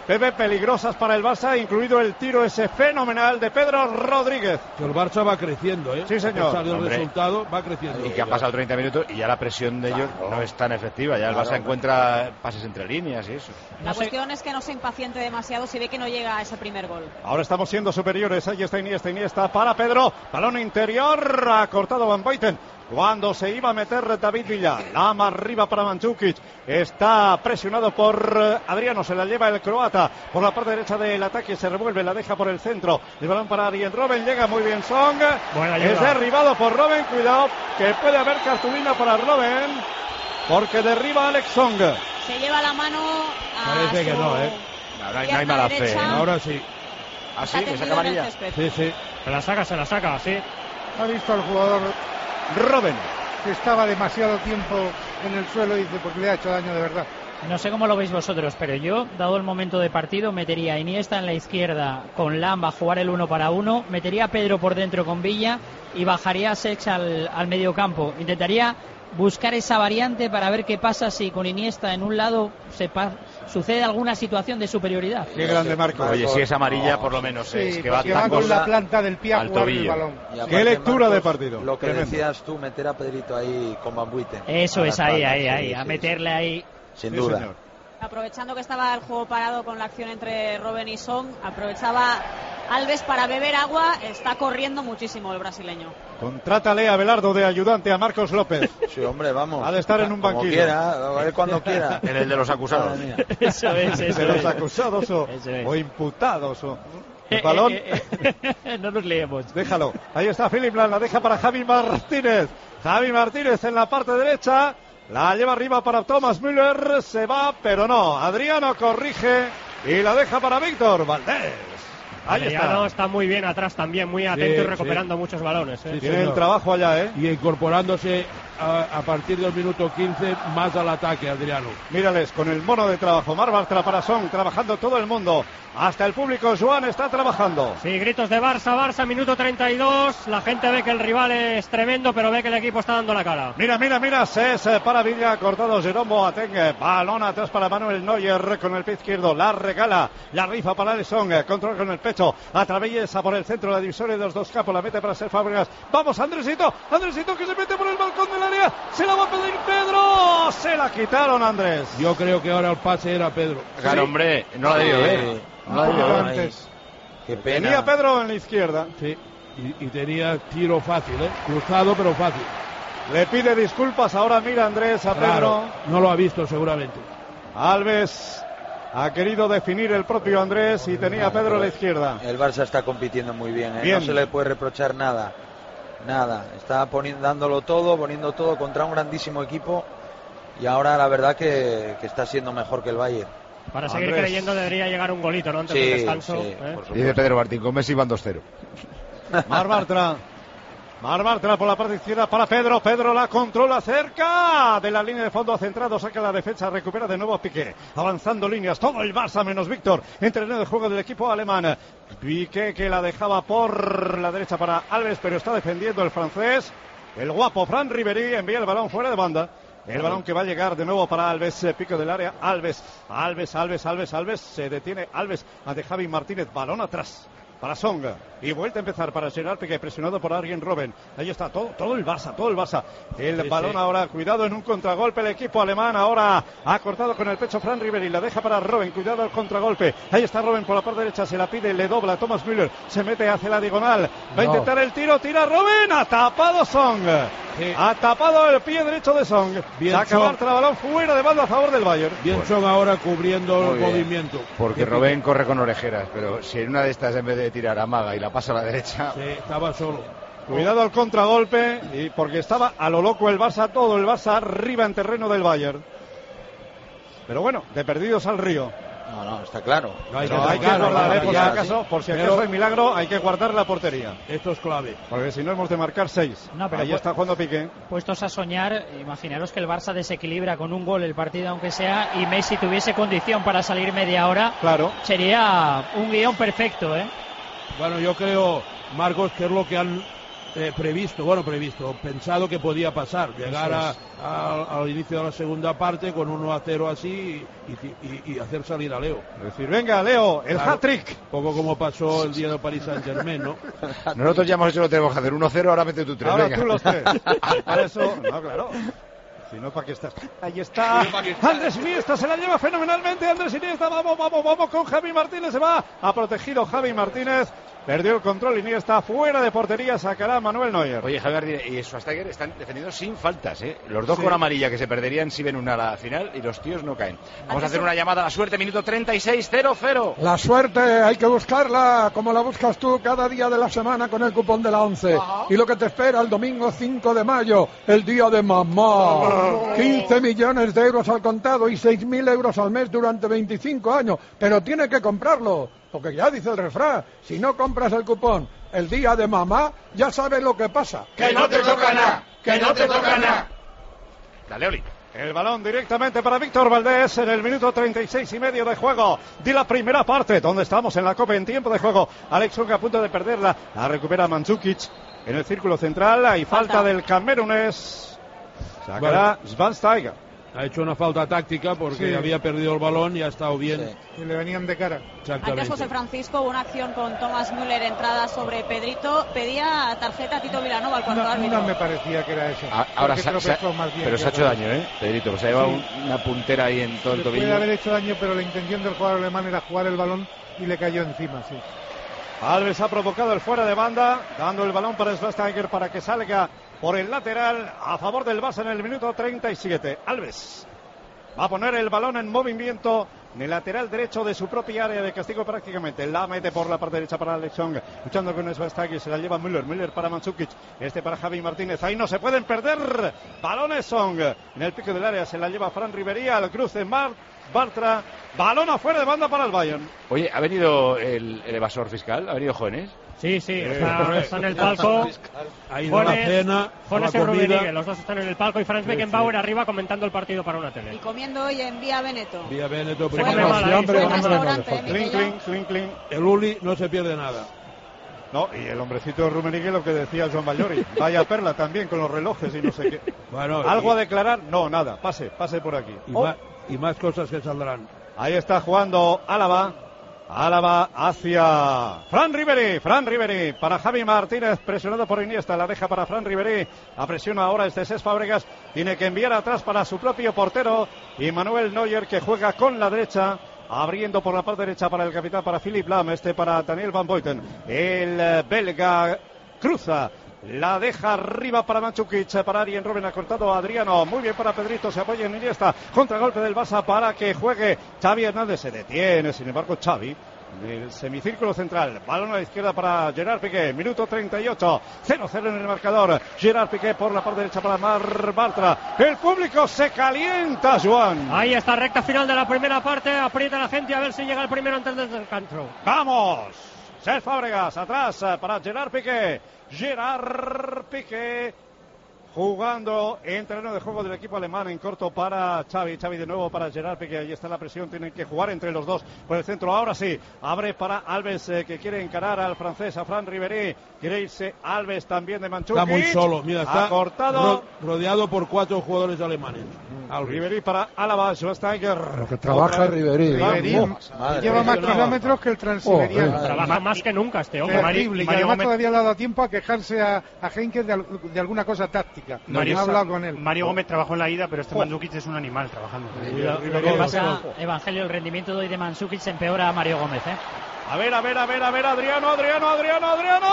Pepe, peligrosas para el Barça, incluido el tiro ese fenomenal de Pedro Rodríguez. Que el Barça va creciendo, ¿eh? Sí, señor. A pesar del Hombre. resultado, va creciendo. Y que han pasado treinta minutos y ya la presión de ellos no es tan efectiva. Ya el Claro, Barça encuentra pases entre líneas y eso. La cuestión es que no se impaciente demasiado si ve que no llega a ese primer gol. Ahora estamos siendo superiores. Ahí está Iniesta, Iniesta para Pedro. Balón interior. Ha cortado Van Buiten. Cuando se iba a meter David Villa. La más arriba para Mandzukic. Está presionado por Adriano. Se la lleva el croata. Por la parte derecha del ataque. Se revuelve. La deja por el centro. El balón para Arjen Robben. Llega muy bien Song. Es derribado por Robben. Cuidado que puede haber cartulina para Robben. Porque derriba a Alex Song. Se lleva la mano a Parece que su no, ¿eh? No, no hay, no hay pierna mala fe. derecha. ¿eh? Ahora sí. ¿Ah, sí? Está ¿Le saca tendido en el amarilla? césped. Sí, sí. Se la saca, se la saca, sí. Ha visto al jugador Robben. que estaba demasiado tiempo en el suelo y dice, pues le ha hecho daño de verdad. No sé cómo lo veis vosotros, pero yo, dado el momento de partido, metería a Iniesta en la izquierda con Lamba a jugar el uno para uno, metería a Pedro por dentro con Villa y bajaría a Sex al, al medio campo. Intentaría buscar esa variante para ver qué pasa si con Iniesta en un lado se pa- sucede alguna situación de superioridad. Qué grande Marco. Oye, si es amarilla, por lo menos Sí, es que va porque va tacos con la planta del pie a al jugar el tobillo. balón. Y aparte, Qué lectura Marcos, de partido. Lo que Tremendo. decías tú, meter a Pedrito ahí con Van Buiten. Eso A la es, ahí, espalda, ahí, sí, ahí, sí, a sí. meterle ahí. Sin Sí, duda. señor. Aprovechando que estaba el juego parado con la acción entre Robben y Song, aprovechaba Alves para beber agua. Está corriendo muchísimo el brasileño. Contrátale a Belardo de ayudante a Marcos López. Sí, hombre, vamos. Ha de estar en un Como banquillo. quiera, a ver cuando quiera. En el de los acusados. Madre mía. Eso es, eso de los es. acusados o, Eso es. o imputados. O... El Eh, balón, eh, eh, no nos liemos. déjalo. Ahí está Philip Lahm, la deja para Javi Martínez. Javi Martínez en la parte derecha. La lleva arriba para Thomas Müller. Se va, pero no. Adriano corrige y la deja para Víctor Valdés. Ahí Adriano está. está muy bien atrás también, muy atento Sí, y recuperando muchos balones. ¿eh? Sí, Tiene señor. el trabajo allá, ¿eh? Y incorporándose a, a partir del minuto quince más al ataque, Adriano. Mírales, con el mono de trabajo. Mar Bartra para Son, trabajando todo el mundo. Hasta el público, Joan está trabajando. Sí, gritos de Barça, Barça, minuto treinta y dos. La gente ve que el rival es tremendo, pero ve que el equipo está dando la cara. Mira, mira, mira, Ses eh, para Villa, cortado Jerome Boateng, balón atrás para Manuel Neuer con el pie izquierdo, la regala, la rifa para Alisson, eh, control con el pecho, atraviesa por el centro la divisoria de los dos campos, la mete para Ser Fábregas. Vamos, Andresito, Andresito que se mete por el balcón del área, se la va a pedir Pedro, se la quitaron Andrés. Yo creo que ahora el pase era Pedro. Claro, hombre, no la ha debido ver. No la dio Antes. antes. Qué pena. Tenía Pedro en la izquierda, Sí. Y, y tenía tiro fácil, ¿eh? Cruzado, pero fácil. le pide disculpas, ahora mira Andrés a Pedro. Claro, no lo ha visto seguramente. Alves ha querido definir el propio Andrés y tenía a Pedro a la izquierda. El Barça está compitiendo muy bien, ¿eh? Bien. No se le puede reprochar nada. Nada. Está poniendo, dándolo todo, poniendo todo contra un grandísimo equipo. Y ahora la verdad que, que está siendo mejor que el Bayern. Para seguir Andrés. creyendo debería llegar un golito, ¿no? Antes Sí, del descanso. sí, ¿eh? por supuesto. Dice Pedro Martín, con Messi van dos cero. Mar Bartra. Mar Bartra por la parte izquierda para Pedro. Pedro la controla cerca de la línea de fondo, centrado, saca la defensa, recupera de nuevo a Piqué. Avanzando líneas, todo el Barça menos Víctor. Entrenador de juego del equipo alemán. Piqué que la dejaba por la derecha para Alves, pero está defendiendo el francés. El guapo Fran Ribéry envía el balón fuera de banda. El balón que va a llegar de nuevo para Alves, eh, pico del área, Alves, Alves, Alves, Alves, Alves, se detiene Alves ante Javi Martínez, balón atrás para Song, y vuelta a empezar para Gerard Piqué, presionado por Arjen Robben. Ahí está todo, todo el Barça, todo el Barça. El Sí, balón sí. ahora, cuidado en un contragolpe, el equipo alemán ahora ha cortado con el pecho Fran Ribéry, la deja para Robben, cuidado al contragolpe. Ahí está Robben por la parte derecha, se la pide, le dobla Thomas Müller, se mete hacia la diagonal, va a No. intentar el tiro, tira Robben, ha tapado Song. Sí. Ha tapado el pie derecho de Song. Bien, Saca Song. Bartra, balón fuera de banda a favor del Bayern. Bien son ahora cubriendo Muy el bien. movimiento. Porque Robben corre con orejeras, pero si en una de estas en vez de tirar amaga y la pasa a la derecha, Sí, estaba solo. Cuidado al contragolpe, y porque estaba a lo loco el Barça, todo el Barça arriba en terreno del Bayern. Pero bueno, de perdidos al río. No, no, está claro. No hay Pero que hay que sacar, guardar, no, eh, por si ya, acaso, por si Pero- acaso hay milagro, hay que guardar la portería. Esto es clave. Porque si no hemos de marcar seis. No, pero Ahí pues- está jugando Piqué. Puestos a soñar, imaginaros que el Barça desequilibra con un gol el partido aunque sea y Messi tuviese condición para salir media hora, Claro. sería un guión perfecto, ¿eh? Bueno, yo creo, Marcos, que es lo que han Eh, previsto, bueno, previsto, pensado que podía pasar, llegar a, a, al inicio de la segunda parte con uno a cero así y, y, y hacer salir a Leo. Es decir, venga, Leo, el claro, hat-trick. Poco como pasó el día del Paris Saint-Germain, ¿no? Nosotros ya hemos hecho lo que tenemos que hacer, uno cero, ahora mete tu tres. Ahora venga. tú los tres. Para eso, no, claro. Si no, ¿para qué estás? Ahí está. Andrés Iniesta se la lleva fenomenalmente. Andrés Iniesta, vamos, vamos, vamos con Javi Martínez. Se va. Ha protegido Javi Martínez. Perdió el control Iniesta. Fuera de portería sacará Manuel Neuer. Oye, Javier y Schweinsteiger están defendiendo sin faltas, ¿eh? Los dos Sí. con amarilla que se perderían si ven una a la final y los tíos no caen. Vamos a hacer una llamada a la suerte, minuto treinta y seis, cero cero. La suerte hay que buscarla como la buscas tú cada día de la semana con el cupón de la once. Ajá. Y lo que te espera el domingo cinco de mayo, el día de mamá. quince millones de euros al contado y seis mil euros al mes durante veinticinco años. Pero tiene que comprarlo, porque ya dice el refrán, si no compras el cupón el día de mamá, ya sabes lo que pasa. Que no te toca nada, que no te toca nada. Dale, Oli. El balón directamente para Víctor Valdés en el minuto treinta y seis y medio de juego de la primera parte, donde estamos en la Copa en tiempo de juego. Alex Song a punto de perderla, la recupera Mandzukic en el círculo central. Hay falta, falta del camerunés. Sacará bueno. Schweinsteiger. Ha hecho una falta táctica porque sí. había perdido el balón y ha estado bien. Sí. Y le venían de cara. Antes José Francisco, una acción con Thomas Müller, entrada sobre Pedrito, pedía tarjeta a Tito Vilanova al cuarto no, árbitro. No me parecía que era eso. A, ahora se, se, más bien pero se ha hecho daño, ¿eh? Pedrito, pues se ha llevado sí. una puntera ahí en todo el tobillo. Puede haber hecho daño, pero la intención del jugador alemán era jugar el balón y le cayó encima, sí. Alves ha provocado el fuera de banda, dando el balón para Schweinsteiger para que salga por el lateral a favor del Barça en el minuto treinta y siete. Alves va a poner el balón en movimiento en el lateral derecho de su propia área de castigo prácticamente. La mete por la parte derecha para Alex Song, luchando con Schweinsteiger, se la lleva Müller, Müller para Mandzukic, este para Javi Martínez. Ahí no se pueden perder balones. Song en el pico del área, se la lleva Fran Ribéry al cruce Mar Bartra, balón afuera de banda para el Bayern. Oye, ¿ha venido el, el evasor fiscal? ¿Ha venido Jóvenes? Sí, sí, está, está en el palco. Ha ido a la cena, Jones y Rubén, los dos están en el palco y Franz sí, Beckenbauer sí. arriba comentando el partido para una tele. Y comiendo hoy en Vía Veneto. Vía Veneto, se come mal ahí. Clink, clink, clink, clink. El Uli no se pierde nada. No, y el hombrecito de Rummenigge, lo que decía Joan Ballori, vaya perla también con los relojes y no sé qué. Bueno, ¿algo y... a declarar? No, nada, pase, pase por aquí. Y, oh. más, y más cosas que saldrán. Ahí está jugando Álava. Álava hacia Fran Ribéry, Fran Ribéry para Javi Martínez, presionado por Iniesta, la deja para Fran Ribéry, la presiona ahora este Cesc Fábregas, tiene que enviar atrás para su propio portero y Manuel Neuer que juega con la derecha, abriendo por la parte derecha para el capitán, para Philipp Lahm, este para Daniel Van Buiten, el belga cruza. La deja arriba para Mandzukic, para Arjen Robben, ha cortado a Adriano, muy bien para Pedrito, se apoya en Iniesta, contragolpe del Barça para que juegue Xavi Hernández, se detiene, sin embargo Xavi, el semicírculo central, balón a la izquierda para Gerard Piqué, minuto treinta y ocho, cero cero en el marcador, Gerard Piqué por la parte derecha para Mar Bartra, el público se calienta, Joan. Ahí está, recta final de la primera parte, aprieta la gente a ver si llega el primero antes del descanso. ¡Vamos! Cesc Fábregas, atrás para Gerard Piqué. Gerard Piqué jugando en terreno de juego del equipo alemán en corto para Xavi, Xavi de nuevo para Gerard Piqué, ahí está la presión, tienen que jugar entre los dos por el centro, ahora sí, abre para Alves eh, que quiere encarar al francés, a Fran Ribéry, quiere irse Alves también de Mandzukic, está muy solo, mira, está cortado, ro rodeado por cuatro jugadores alemanes. Alves. Ribéry para Álava, Schweinsteiger. Lo que trabaja Ribéry. Ribéry oh, lleva más kilómetros que el transiberiano. Oh, trabaja más que nunca este hombre. Terrible, y además todavía le ha dado tiempo a quejarse a, a Heynckes de, de alguna cosa táctica. Mario, no ha hablado con él. Mario Gómez trabajó en la ida, pero este oh. Mandzukic es un animal trabajando. Lo que pasa, Evangelio, el rendimiento de hoy de Mandzukic se empeora a Mario Gómez, ¿eh? A ver, a ver, a ver, a ver, Adriano, Adriano, Adriano, Adriano.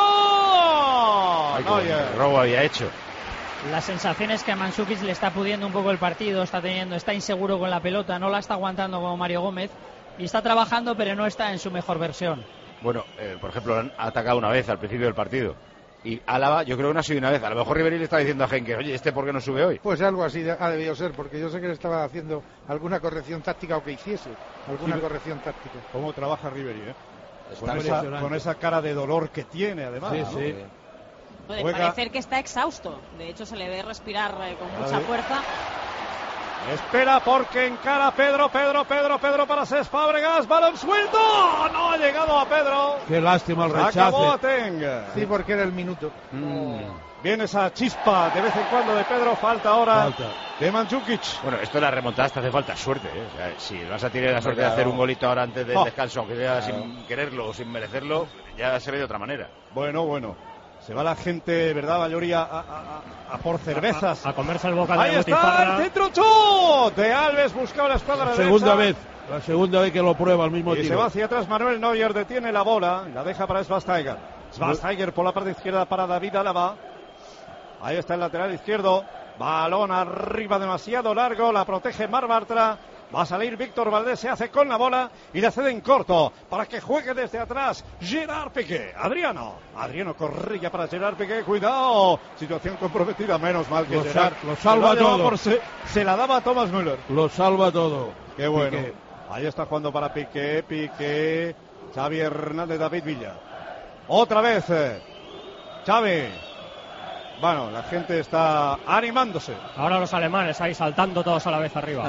Ay, no, yeah. robo había hecho. La sensación es que a Mandzukic le está pudiendo un poco el partido, está teniendo, está inseguro con la pelota, no la está aguantando como Mario Gómez y está trabajando, pero no está en su mejor versión. Bueno, eh, por ejemplo, han atacado una vez al principio del partido. Y Álava, yo creo que no ha sido una vez. A lo mejor Ribéry le está diciendo a Heynckes, oye, ¿este por qué no sube hoy? Pues algo así ha debido ser, porque yo sé que le estaba haciendo alguna corrección táctica o que hiciese alguna sí, corrección táctica. ¿Cómo trabaja Ribéry, eh? Con esa, con esa cara de dolor que tiene, además. Sí, ¿no? sí. Puede parecer que está exhausto. De hecho, se le ve respirar eh, con mucha fuerza. Espera porque encara Pedro, Pedro, Pedro, Pedro para Cesc Fábregas. Balón suelto. No ha llegado a Pedro. Qué lástima el rechace. Acabó Ateng. Sí, porque era el minuto. Mm. Viene esa chispa de vez en cuando de Pedro. Falta ahora Falta. de Mandzukic. Bueno, esto de la remontada te hace falta suerte, ¿eh? O sea, si vas a tener la suerte Claro. de hacer un golito ahora antes del Oh. descanso, aunque sea Claro. sin quererlo o sin merecerlo, ya se ve de otra manera. Bueno, bueno. Se va la gente, ¿verdad, Valloria? A, a, a, a por cervezas. A, a comerse el bocado Ahí de está botifarra. el centro chut de Alves, buscaba la escuadra La derecha. segunda vez, la segunda vez que lo prueba al mismo Y tiro. se va hacia atrás Manuel Neuer, detiene la bola, la deja para Schweinsteiger. Schweinsteiger por la parte izquierda para David Alaba. Ahí está el lateral izquierdo. Balón arriba demasiado largo, la protege Marc Bartra. Va a salir Víctor Valdés, se hace con la bola y la cede en corto para que juegue desde atrás Gerard Piqué. Adriano. Adriano corrilla para Gerard Piqué. Cuidado. Situación comprometida. Menos mal que Lo, Gerard sa- lo salva se lo lleva todo. por se, se la daba a Thomas Müller. Lo salva todo. Qué bueno. Piqué. Ahí está jugando para Piqué. Piqué. Xavi Hernández, David Villa. Otra vez. eh, Xavi. Bueno, la gente está animándose. Ahora los alemanes ahí saltando todos a la vez arriba.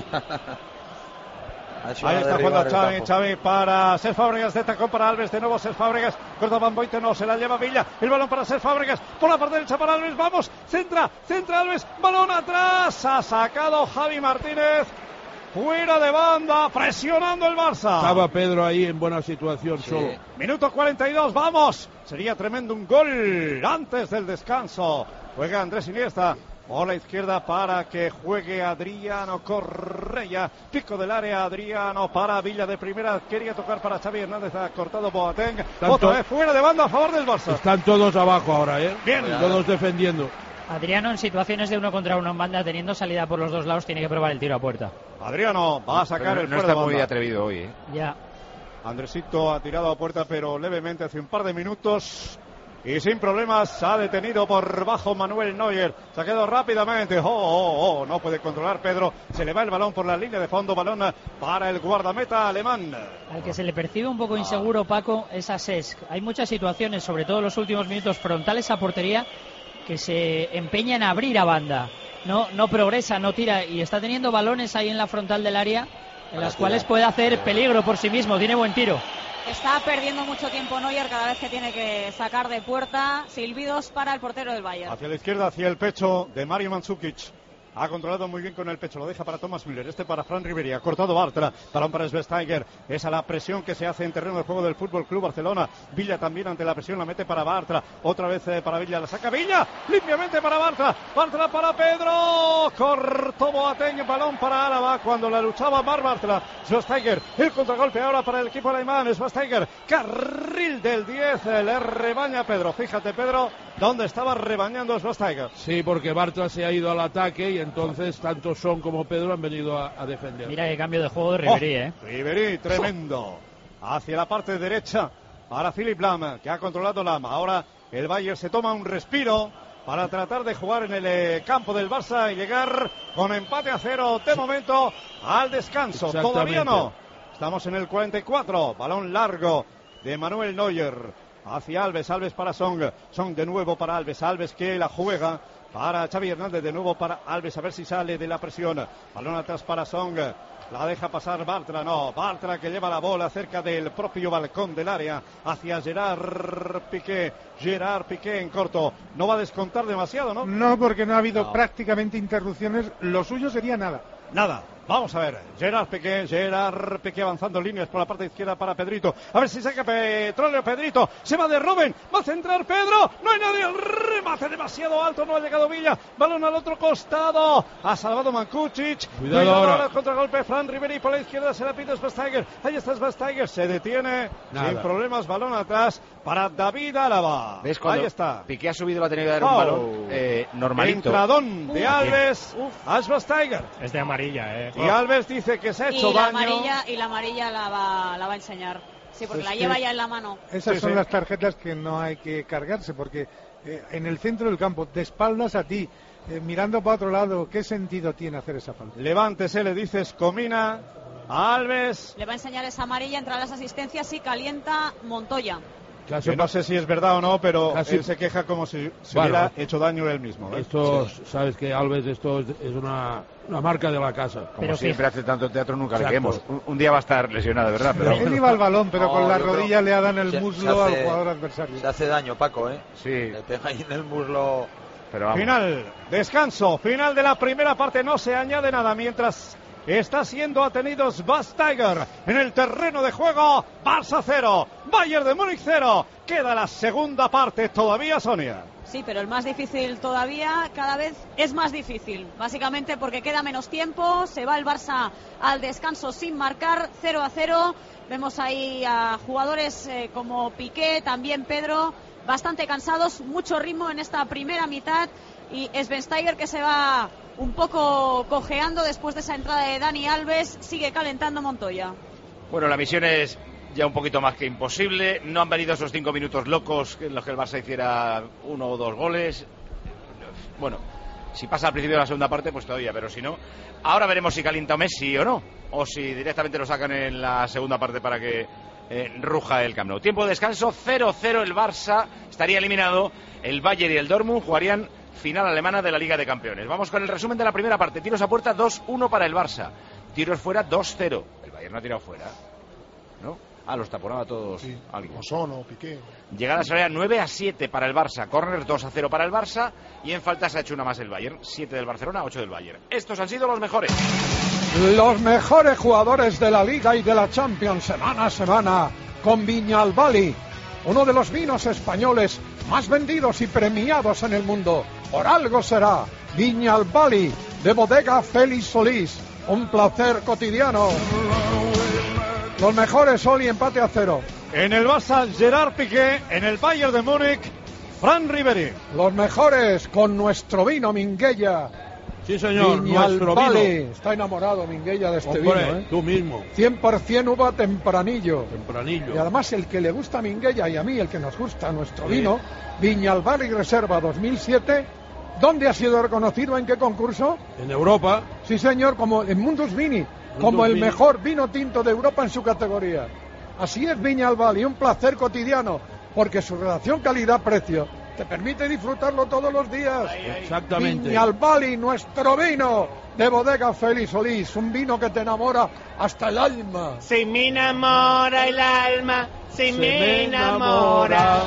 Ahí está jugando Xavi, Xavi para Cesc Fábregas, de tacón para Alves, de nuevo Cesc Fábregas, corta Van Boyten, no, se la lleva Villa, el balón para Cesc Fábregas, por la parte derecha para Alves, vamos, centra, centra Alves, balón atrás, ha sacado Javi Martínez, fuera de banda, presionando el Barça. Estaba Pedro ahí en buena situación solo. Minuto cuarenta y dos, vamos, sería tremendo un gol antes del descanso, juega Andrés Iniesta. Por la izquierda para que juegue Adriano Correia. Pico del área, Adriano para Villa de primera. Quería tocar para Xavi Hernández. Ha cortado Boateng. Tanto- Otra vez fuera de banda a favor del Barça. Están todos abajo ahora, ¿eh? Bien. Todos defendiendo. Adriano en situaciones de uno contra uno en banda, teniendo salida por los dos lados, tiene que probar el tiro a puerta. Adriano va a sacar Pero el no fuera está de muy banda. atrevido hoy, ¿eh? Ya. Andresito ha tirado a puerta, pero levemente hace un par de minutos. Y sin problemas ha detenido por bajo Manuel Neuer. Se ha quedado rápidamente. Oh, oh, oh. No puede controlar Pedro. Se le va el balón por la línea de fondo. Balón para el guardameta alemán. Al que se le percibe un poco inseguro, Paco, es a Cesc. Hay muchas situaciones, sobre todo en los últimos minutos frontales a portería, que se empeña en abrir a banda. No, no progresa, no tira y está teniendo balones ahí en la frontal del área en las cuales puede hacer peligro por sí mismo. Tiene buen tiro. Está perdiendo mucho tiempo Neuer cada vez que tiene que sacar de puerta. Silbidos para el portero del Bayern. Hacia la izquierda, hacia el pecho de Mario Mandzukic. Ha controlado muy bien con el pecho, lo deja para Thomas Müller, este para Fran Ribéry, ha cortado Bartra, balón para Schweinsteiger, esa la presión que se hace en terreno de juego del Fútbol Club Barcelona. Villa también ante la presión, la mete para Bartra, otra vez eh, para Villa, la saca Villa, limpiamente para Bartra, Bartra para Pedro, cortó Boateng, balón para Álava, cuando la luchaba Marc Bartra, Schweinsteiger, el contragolpe ahora para el equipo alemán, Schweinsteiger, carril del diez, eh, le rebaña Pedro, fíjate Pedro, dónde estaba rebañando Schweinsteiger. Sí, porque Bartra se ha ido al ataque y entonces tanto Son como Pedro han venido a, a defender. Mira qué cambio de juego de Ribéry, Oh, ¿eh? Ribéry, tremendo. Hacia la parte derecha para Philipp Lahm, que ha controlado Lahm. Ahora el Bayern se toma un respiro para tratar de jugar en el eh, campo del Barça y llegar con empate a cero de momento al descanso. Todavía no. Estamos en el cuarenta y cuatro. Balón largo de Manuel Neuer hacia Alves. Alves para Song. Song de nuevo para Alves. Alves que la juega para Xavi Hernández, de nuevo para Alves, a ver si sale de la presión. Balón atrás para Song, la deja pasar Bartra, no, Bartra que lleva la bola cerca del propio balcón del área, hacia Gerard Piqué, Gerard Piqué en corto, no va a descontar demasiado, ¿no? No, porque no ha habido No. prácticamente interrupciones, lo suyo sería nada. Nada. Vamos a ver, Gerard Piqué, Gerard Piqué avanzando líneas por la parte izquierda para Pedrito. A ver si saca Petróleo Pedrito. Se va de Robben, va a centrar Pedro. No hay nadie, el remate demasiado alto, no ha llegado Villa. Balón al otro costado. Ha salvado Mandzukic. Cuidado ahora. el contragolpe, Fran Ribéry por la izquierda, se la pide Schweinsteiger. Ahí está Schweinsteiger, se detiene. Nada. Sin problemas, balón atrás para David Álava. ¿Ves cuando Ahí está. Piqué ha subido, la ha tenido que dar un Oh. balón eh, normalito? Entradón de Uf. Alves a Schweinsteiger. Es de amarilla, eh. Y Alves dice que se ha hecho y la daño. amarilla y la amarilla la va, la va a enseñar. Sí, porque Es la que lleva ya en la mano. Esas Sí, son sí. las tarjetas que no hay que cargarse, porque eh, en el centro del campo, de espaldas a ti, eh, mirando para otro lado, ¿qué sentido tiene hacer esa falta? Levántese, le dices Comina a Alves. Le va a enseñar esa amarilla, entra a las asistencias y calienta Montoya. Casi que no sé si es verdad o no, pero casi, él se queja como si se bueno, hubiera hecho daño él mismo. ¿eh? Esto, Sí. sabes que Alves, esto es, es una, una marca de la casa. Como Pero siempre hace tanto teatro, nunca Exacto. le queremos. Un, un día va a estar lesionado, de verdad. Pero... Él iba al balón, pero No, con la yo creo- rodilla le ha dado en el se- muslo se hace- al jugador adversario. Se hace daño, Paco, ¿eh? Sí. Le pega ahí en el muslo. Pero vamos. Final, descanso, final de la primera parte, no se añade nada mientras está siendo atenidos Schweinsteiger en el terreno de juego. Barça cero, Bayern de Múnich cero. Queda la segunda parte todavía, Sonia. Sí, pero el más difícil todavía, cada vez es más difícil, básicamente porque queda menos tiempo, se va el Barça al descanso sin marcar, cero a cero. Vemos ahí a jugadores eh, como Piqué, también Pedro, bastante cansados, mucho ritmo en esta primera mitad, y Schweinsteiger, que se va un poco cojeando después de esa entrada de Dani Alves, sigue calentando Montoya. Bueno, la misión es ya un poquito más que imposible. No han venido esos cinco minutos locos en los que el Barça hiciera uno o dos goles. Bueno, si pasa al principio de la segunda parte, pues todavía, pero si no... Ahora veremos si calienta Messi o no, o si directamente lo sacan en la segunda parte para que eh, ruja el Camp Nou. Tiempo de descanso, cero cero el Barça, estaría eliminado. El Bayern y el Dortmund jugarían final alemana de la Liga de Campeones. Vamos con el resumen de la primera parte. Tiros a puerta, dos uno para el Barça. Tiros fuera, dos cero. El Bayern no ha tirado fuera, ¿no? Ah, los taponaba todos Sí, alguien. Ozono, Piqué. Llegadas al área nueve a siete para el Barça. Corner dos a cero para el Barça. Y en faltas ha hecho una más el Bayern. siete del Barcelona, ocho del Bayern. Estos han sido los mejores. Los mejores jugadores de la Liga y de la Champions semana a semana con Viñalbali, uno de los vinos españoles más vendidos y premiados en el mundo. Por algo será. Viñalbali, de Bodega Félix Solís. Un placer cotidiano. Los mejores, Sol y empate a cero. En el Barça, Gerard Piqué. En el Bayern de Múnich, Fran Ribéry. Los mejores con nuestro vino Minguella. Sí, señor, nuestro Viñalbali. vino. Está enamorado Minguella de este Hombre, vino, ¿eh? tú mismo. cien por ciento uva tempranillo. Tempranillo. Y además el que le gusta a Minguella y a mí el que nos gusta nuestro Sí. vino, Viñalbali Reserva dos mil siete. ¿Dónde ha sido reconocido? ¿En qué concurso? En Europa. Sí, señor, como en Mundus Vini, como el Vini. mejor vino tinto de Europa en su categoría. Así es Viñalbali, un placer cotidiano, porque su relación calidad-precio te permite disfrutarlo todos los días. Exactamente. Viñalbali, nuestro vino de Bodega Félix Solís, un vino que te enamora hasta el alma. Si me enamora el alma, si Se me me enamora.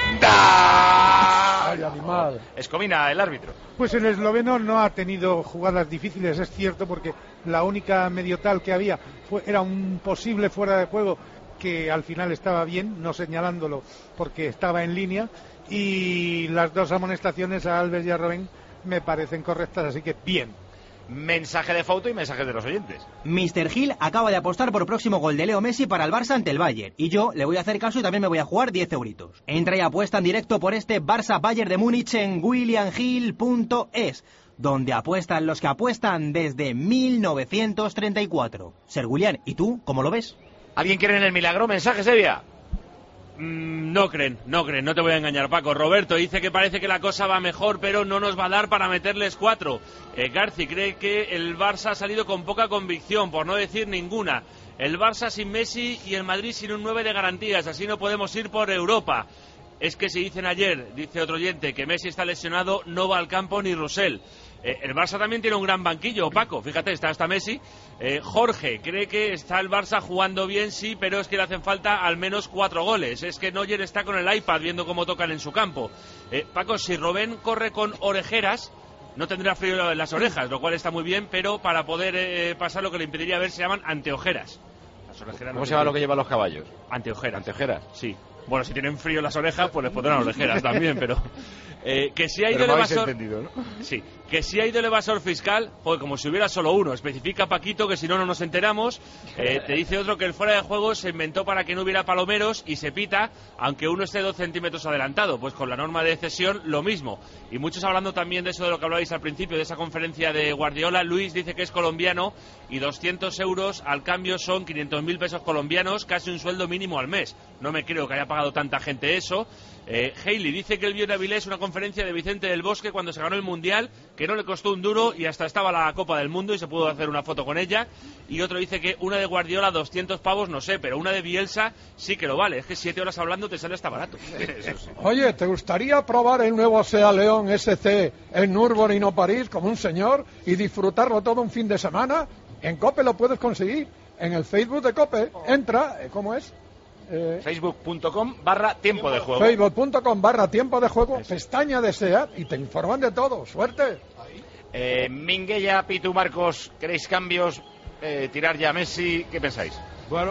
Ay, animal. Escomina, el árbitro. Pues el esloveno no ha tenido jugadas difíciles, es cierto, porque la única mediotal que había fue, era un posible fuera de juego que al final estaba bien, no señalándolo porque estaba en línea, y las dos amonestaciones a Alves y a Robben me parecen correctas, así que bien. Mensaje de foto y mensajes de los oyentes. mister Gil acaba de apostar por próximo gol de Leo Messi para el Barça ante el Bayern. Y yo le voy a hacer caso y también me voy a jugar diez euritos. Entra y apuesta en directo por este Barça Bayern de Múnich en william hill punto es, donde apuestan los que apuestan desde mil novecientos treinta y cuatro. Ser William, ¿y tú cómo lo ves? ¿Alguien quiere en el milagro? Mensaje, Sevilla. Mm, no creen, no creen, no te voy a engañar, Paco. Roberto dice que parece que la cosa va mejor, pero no nos va a dar para meterles cuatro. Eh, Garci cree que el Barça ha salido con poca convicción, por no decir ninguna. El Barça sin Messi y el Madrid sin un nueve de garantías, así no podemos ir por Europa. Es que se dicen ayer, dice otro oyente, que Messi está lesionado, no va al campo ni Rosell. Eh, el Barça también tiene un gran banquillo, Paco, fíjate, está hasta Messi. Eh, Jorge cree que está el Barça jugando bien, sí, pero es que le hacen falta al menos cuatro goles. Es que Neuer está con el iPad viendo cómo tocan en su campo. Eh, Paco, si Robben corre con orejeras, no tendrá frío en las orejas, lo cual está muy bien, pero para poder eh, pasar lo que le impediría ver se llaman anteojeras. Las orejeras ¿Cómo no se llama tienen- lo que llevan los caballos? Anteojeras. Anteojeras. Sí. Bueno, si tienen frío en las orejas, pues les pondrán orejeras también, pero... Eh, que si ha ido Pero el no habéis evasor... entendido, ¿no? Sí, que si ha ido el evasor fiscal, pues como si hubiera solo uno. Especifica Paquito que si no, no nos enteramos. Eh, te dice otro que el fuera de juego se inventó para que no hubiera palomeros y se pita, aunque uno esté dos centímetros adelantado. Pues con la norma de cesión, lo mismo. Y muchos hablando también de eso de lo que hablabais al principio, de esa conferencia de Guardiola. Luis dice que es colombiano y doscientos euros al cambio son quinientos mil pesos colombianos, casi un sueldo mínimo al mes. No me creo que haya pagado pagado tanta gente eso. Eh, Haley dice que él vio en Avilés una conferencia de Vicente del Bosque cuando se ganó el Mundial, que no le costó un duro y hasta estaba la Copa del Mundo y se pudo hacer una foto con ella. Y otro dice que una de Guardiola, doscientos pavos, no sé, pero una de Bielsa sí que lo vale. Es que siete horas hablando te sale hasta barato. Eso sí. Oye, ¿te gustaría probar el nuevo SEA León S C en Nürburgring o París como un señor y disfrutarlo todo un fin de semana? En COPE lo puedes conseguir. En el Facebook de COPE, entra, ¿cómo es? Eh, facebook punto com barra tiempo de juego. facebook punto com barra tiempo de juego, eso. Pestaña de SEAT y te informan de todo. Suerte. Eh, Minguella, Pitu, Marcos, ¿queréis cambios? Eh, ¿Tirar ya a Messi? ¿Qué pensáis? Bueno,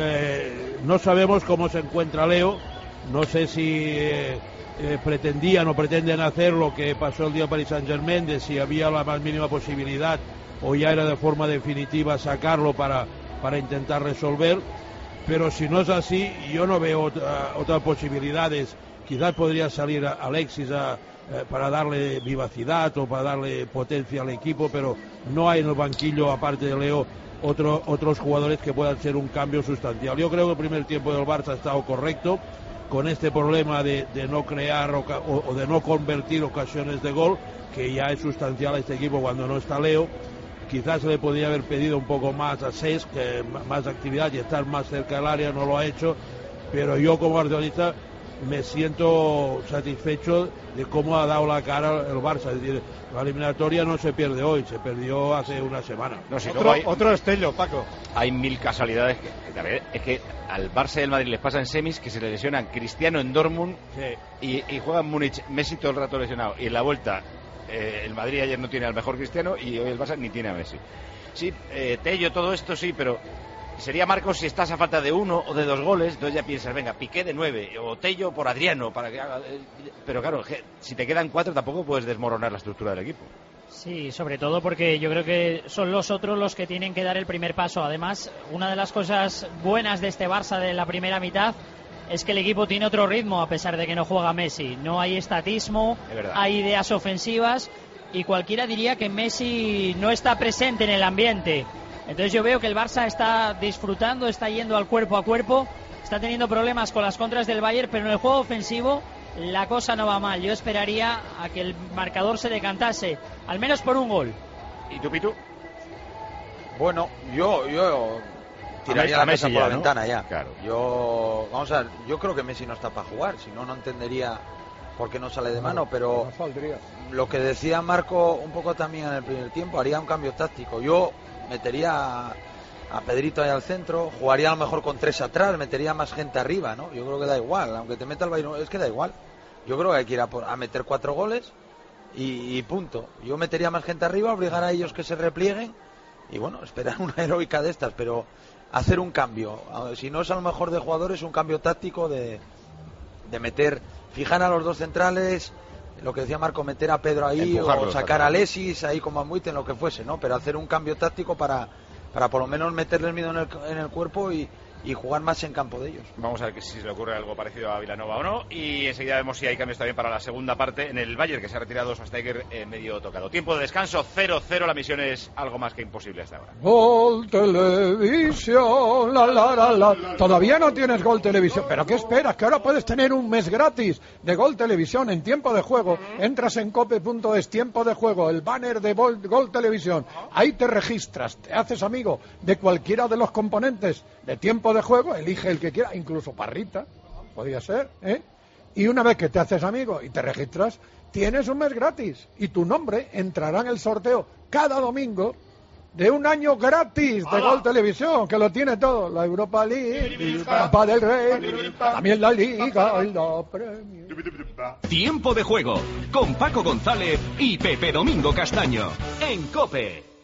eh, no sabemos cómo se encuentra Leo. No sé si eh, eh, pretendían o pretenden hacer lo que pasó el día Paris Saint-Germain, de si había la más mínima posibilidad o ya era de forma definitiva sacarlo para, para intentar resolver. Pero si no es así, yo no veo otra, otras posibilidades. Quizás podría salir a Alexis a, eh, para darle vivacidad o para darle potencia al equipo, pero no hay en el banquillo, aparte de Leo, otro, otros jugadores que puedan ser un cambio sustancial. Yo creo que el primer tiempo del Barça ha estado correcto, con este problema de, de no crear o, o de no convertir ocasiones de gol, que ya es sustancial a este equipo cuando no está Leo. Quizás se le podría haber pedido un poco más a Cesc, que más actividad y estar más cerca del área, no lo ha hecho, pero yo como guardiolista me siento satisfecho de cómo ha dado la cara el Barça. Es decir, la eliminatoria no se pierde hoy, se perdió hace una semana. No, si otro, hay, otro estello, Paco. Hay mil casualidades. Que, que también, es que al Barça y al Madrid les pasa en semis que se le lesionan Cristiano en Dortmund, sí. y, y juega en Múnich, Messi todo el rato lesionado, y en la vuelta Eh, el Madrid ayer no tiene al mejor Cristiano y hoy el Barça ni tiene a Messi. Sí, eh, Tello, todo esto sí, pero sería Marcos si estás a falta de uno o de dos goles, entonces ya piensas, venga, Piqué de nueve, o Tello por Adriano, para que haga... Eh, pero claro, si te quedan cuatro tampoco puedes desmoronar la estructura del equipo. Sí, sobre todo porque yo creo que son los otros los que tienen que dar el primer paso. Además, una de las cosas buenas de este Barça de la primera mitad es que el equipo tiene otro ritmo a pesar de que no juega Messi. No hay estatismo, hay ideas ofensivas y cualquiera diría que Messi no está presente en el ambiente. Entonces yo veo que el Barça está disfrutando, está yendo al cuerpo a cuerpo, está teniendo problemas con las contras del Bayern, pero en el juego ofensivo la cosa no va mal. Yo esperaría a que el marcador se decantase, al menos por un gol. ¿Y tú, Pitu? Bueno, yo... yo... tiraría la mesa por la ¿no? ventana ya. Claro. Yo, vamos a ver, yo creo que Messi no está para jugar, si no, no entendería por qué no sale de mano, pero lo que decía Marco un poco también en el primer tiempo, haría un cambio táctico. Yo metería a, a Pedrito ahí al centro, jugaría a lo mejor con tres atrás, metería más gente arriba, ¿no? Yo creo que da igual, aunque te meta el Bayern, es que da igual. Yo creo que hay que ir a, a meter cuatro goles y, y punto. Yo metería más gente arriba, obligar a ellos que se replieguen y bueno, esperar una heroica de estas, pero hacer un cambio, si no es a lo mejor de jugadores, un cambio táctico de, de meter, fijar a los dos centrales, lo que decía Marco, meter a Pedro ahí o sacar a Alexis ahí como a Muiten, lo que fuese, ¿no? Pero hacer un cambio táctico para, para por lo menos meterle el miedo en el, en el cuerpo y, y jugar más en campo de ellos. Vamos a ver si se le ocurre algo parecido a Vilanova o no, y enseguida vemos si hay cambios también para la segunda parte en el Bayern, que se ha retirado Schweinsteiger eh, medio tocado. Tiempo de descanso, cero cero, la misión es algo más que imposible hasta ahora. Gol Televisión, la la la la. Todavía no tienes Gol Televisión, pero ¿qué esperas? Que ahora puedes tener un mes gratis de Gol Televisión en tiempo de juego. Entras en cope punto es, tiempo de juego, el banner de Gol, Gol Televisión. Ahí te registras, te haces amigo de cualquiera de los componentes de tiempo de juego, elige el que quiera, incluso Parrita, podría ser, ¿eh? Y una vez que te haces amigo y te registras, tienes un mes gratis y tu nombre entrará en el sorteo cada domingo de un año gratis de Gol Televisión, que lo tiene todo, la Europa League, la Copa del Rey, también la Liga y la Premier. Tiempo de juego con Paco González y Pepe Domingo Castaño en COPE.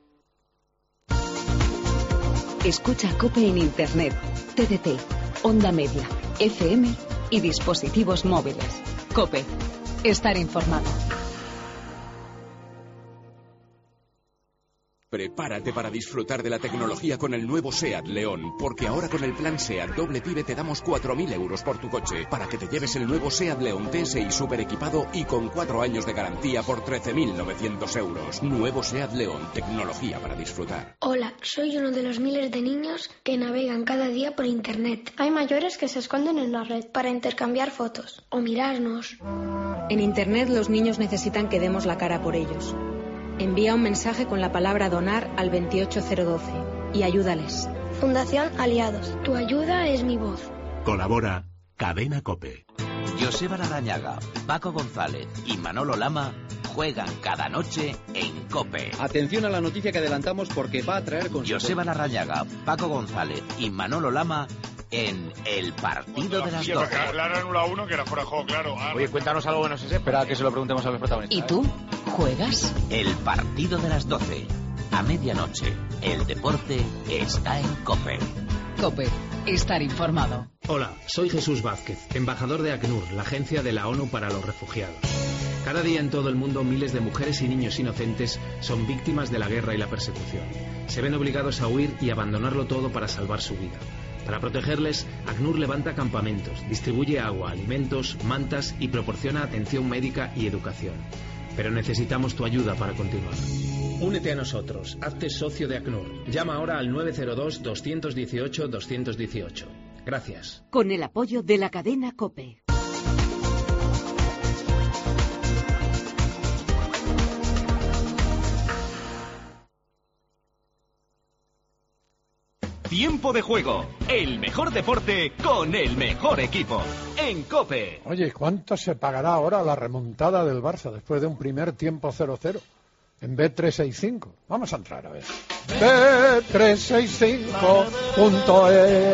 Escucha COPE en Internet, T D T, Onda Media, F M y dispositivos móviles. COPE. Estar informado. Prepárate para disfrutar de la tecnología con el nuevo SEAT León, porque ahora con el plan SEAT doble PIBE te damos cuatro mil euros por tu coche, para que te lleves el nuevo SEAT León T S I super equipado y con cuatro años de garantía por trece mil novecientos euros. Nuevo SEAT León, tecnología para disfrutar. Hola, soy uno de los miles de niños que navegan cada día por Internet. Hay mayores que se esconden en la red para intercambiar fotos o mirarnos. En Internet los niños necesitan que demos la cara por ellos. Envía un mensaje con la palabra donar al veintiocho cero doce y ayúdales. Fundación Aliados. Tu ayuda es mi voz. Colabora Cadena COPE. Joseba Larrañaga, Paco González y Manolo Lama juegan cada noche en COPE. Atención a la noticia que adelantamos porque va a traer con Joseba Larrañaga, Paco González y Manolo Lama en el partido de las sí, doce. Claro, en uno a uno, que era fuera de juego, claro. Ah, Oye, cuéntanos algo que no sé, espera que se lo preguntemos a los protagonistas. ¿Y tú? ¿Juegas? El partido de las doce. A medianoche, el deporte está en COPE. COPE. Estar informado. Hola, soy Jesús Vázquez, embajador de ACNUR, la agencia de la ONU para los refugiados. Cada día en todo el mundo miles de mujeres y niños inocentes son víctimas de la guerra y la persecución. Se ven obligados a huir y abandonarlo todo para salvar su vida. Para protegerles, ACNUR levanta campamentos, distribuye agua, alimentos, mantas y proporciona atención médica y educación. Pero necesitamos tu ayuda para continuar. Únete a nosotros, hazte socio de ACNUR. Llama ahora al nueve cero dos, dos uno ocho, dos uno ocho. Gracias. Con el apoyo de la cadena COPE. Tiempo de juego, el mejor deporte con el mejor equipo, en COPE. Oye, ¿cuánto se pagará ahora la remontada del Barça después de un primer tiempo cero cero en B trescientos sesenta y cinco? Vamos a entrar a ver. B trescientos sesenta y cinco punto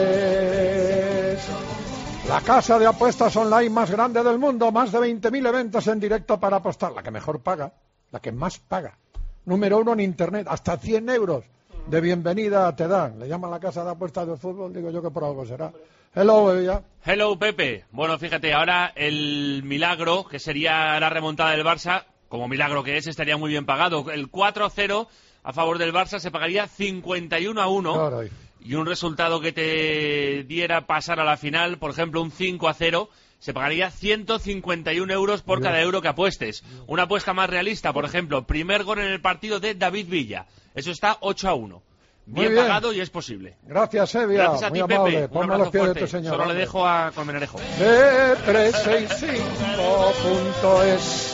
es la casa de apuestas online más grande del mundo. Más de veinte mil eventos en directo para apostar. La que mejor paga, la que más paga. Número uno en Internet, hasta cien euros. De bienvenida te dan. Le llaman la casa de apuestas de fútbol, digo yo que por algo será. Hello, Bebia. Hello, Pepe. Bueno, fíjate, ahora el milagro, que sería la remontada del Barça, como milagro que es, estaría muy bien pagado. El cuatro a cero a favor del Barça se pagaría cincuenta y uno a uno. Claro. Y un resultado que te diera pasar a la final, por ejemplo, un cinco a cero, se pagaría ciento cincuenta y uno euros por cada euro que apuestes. Una apuesta más realista, por ejemplo, primer gol en el partido de David Villa. Eso está ocho a uno. Bien, bien pagado y es posible. Gracias, Evia. Gracias a ti, muy Pepe. Amable. Un Ponme abrazo los pies fuerte. de tu señor. Solo hombre. le dejo a Colmenarejo. B trescientos sesenta y cinco punto es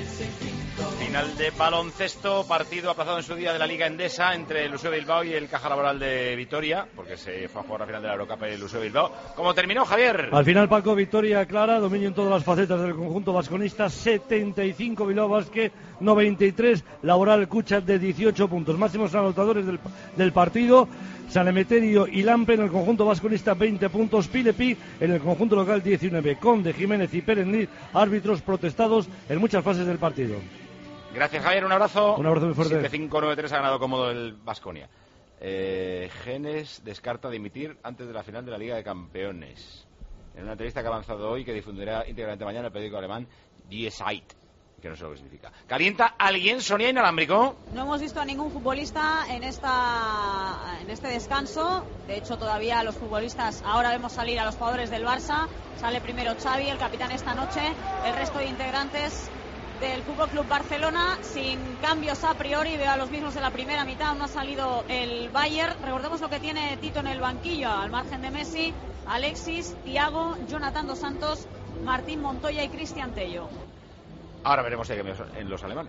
Final de baloncesto, partido aplazado en su día de la Liga Endesa entre el U S O Bilbao y el Caja Laboral de Vitoria, porque se fue a jugar la final de la Eurocup el U S O Bilbao. ¿Cómo terminó, Javier? Al final, Paco, victoria clara, dominio en todas las facetas del conjunto vasconista, setenta y cinco Bilbao Basket, noventa y tres Laboral Cuchat de dieciocho puntos. Máximos anotadores del, del partido, San Emeterio y Lampe en el conjunto vasconista, veinte puntos, Pilepi en el conjunto local, diecinueve. Conde, Jiménez y Perendiz, árbitros protestados en muchas fases del partido. Gracias, Javier, un abrazo. Un abrazo muy fuerte. siete cinco nueve tres ha ganado cómodo el Baskonia. Eh, Genes descarta dimitir antes de la final de la Liga de Campeones. En una entrevista que ha avanzado hoy, que difundirá íntegramente mañana el periódico alemán Die Zeit, que no sé lo que significa. ¿Calienta alguien, Sonia, inalámbrico? No hemos visto a ningún futbolista en esta en este descanso. De hecho, todavía los futbolistas, ahora vemos salir a los jugadores del Barça. Sale primero Xavi, el capitán esta noche. El resto de integrantes del Fútbol Club Barcelona sin cambios a priori. Veo a los mismos de la primera mitad. Aún no ha salido el Bayern. Recordemos lo que tiene Tito en el banquillo, al margen de Messi: Alexis, Thiago, Jonathan Dos Santos, Martín Montoya y Cristian Tello. Ahora veremos si hay cambios en los alemanes.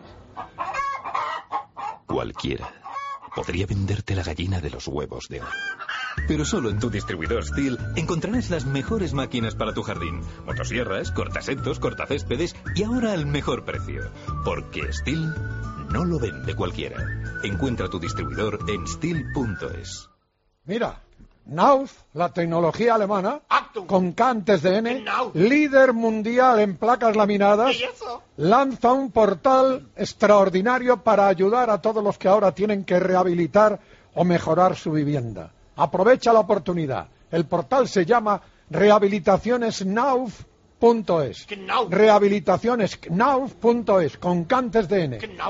Cualquiera podría venderte la gallina de los huevos de oro. Pero solo en tu distribuidor Stihl encontrarás las mejores máquinas para tu jardín. Motosierras, cortasetos, cortacéspedes y ahora al mejor precio. Porque Stihl no lo vende cualquiera. Encuentra tu distribuidor en stihl punto es. Mira, Nauf, la tecnología alemana, con K antes de N, líder mundial en placas laminadas, lanza un portal extraordinario para ayudar a todos los que ahora tienen que rehabilitar o mejorar su vivienda. Aprovecha la oportunidad. El portal se llama rehabilitaciones nauf punto es. Rehabilitaciones nauf punto es, con K antes de N.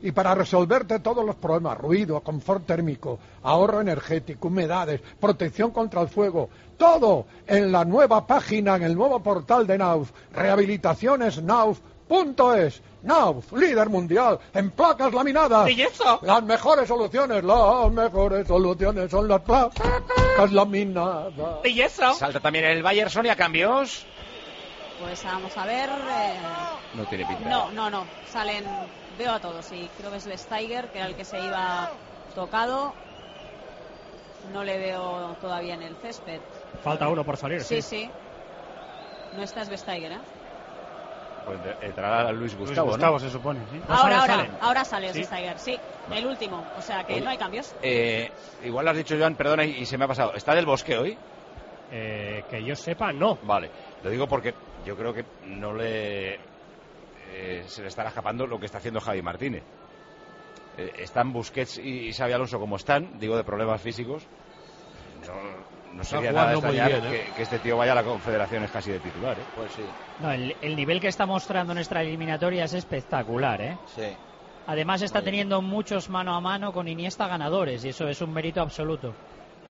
Y para resolverte todos los problemas, ruido, confort térmico, ahorro energético, humedades, protección contra el fuego, todo en la nueva página, en el nuevo portal de Nauf, rehabilitaciones nauf punto es. Nauf, líder mundial en placas laminadas. ¡Belleza! Las mejores soluciones, las mejores soluciones son las placas laminadas. ¡Belleza! Salta también el Bayern, Sonia, cambios. Pues vamos a ver. Eh... No tiene pinta. No, no, no. Salen, veo a todos, sí. Creo que es Vestager, que era el que se iba tocado. No le veo todavía en el césped. Falta uno por salir, sí. Sí, sí. No está Vestager, ¿eh? Pues entrará Luis Gustavo, Luis Gustavo, ¿no? se supone, sí. Ahora, ahora, salen. ahora sale ¿Sí? Vestager, sí. El último. O sea que Oye, no hay cambios. Eh, igual lo has dicho, Joan, perdona, y, y se me ha pasado. ¿Está Del Bosque hoy? Eh, que yo sepa, no. Vale, lo digo porque yo creo que no le... Eh, se le estará escapando lo que está haciendo Javi Martínez. Eh, están Busquets y, y Xabi Alonso como están, digo, de problemas físicos. No, no sería nada extrañar bien, ¿eh? que, que este tío vaya a la Confederación es casi de titular, ¿eh? Pues sí. No, el, el nivel que está mostrando nuestra eliminatoria es espectacular, ¿eh? Sí. Además está teniendo muchos mano a mano con Iniesta ganadores y eso es un mérito absoluto.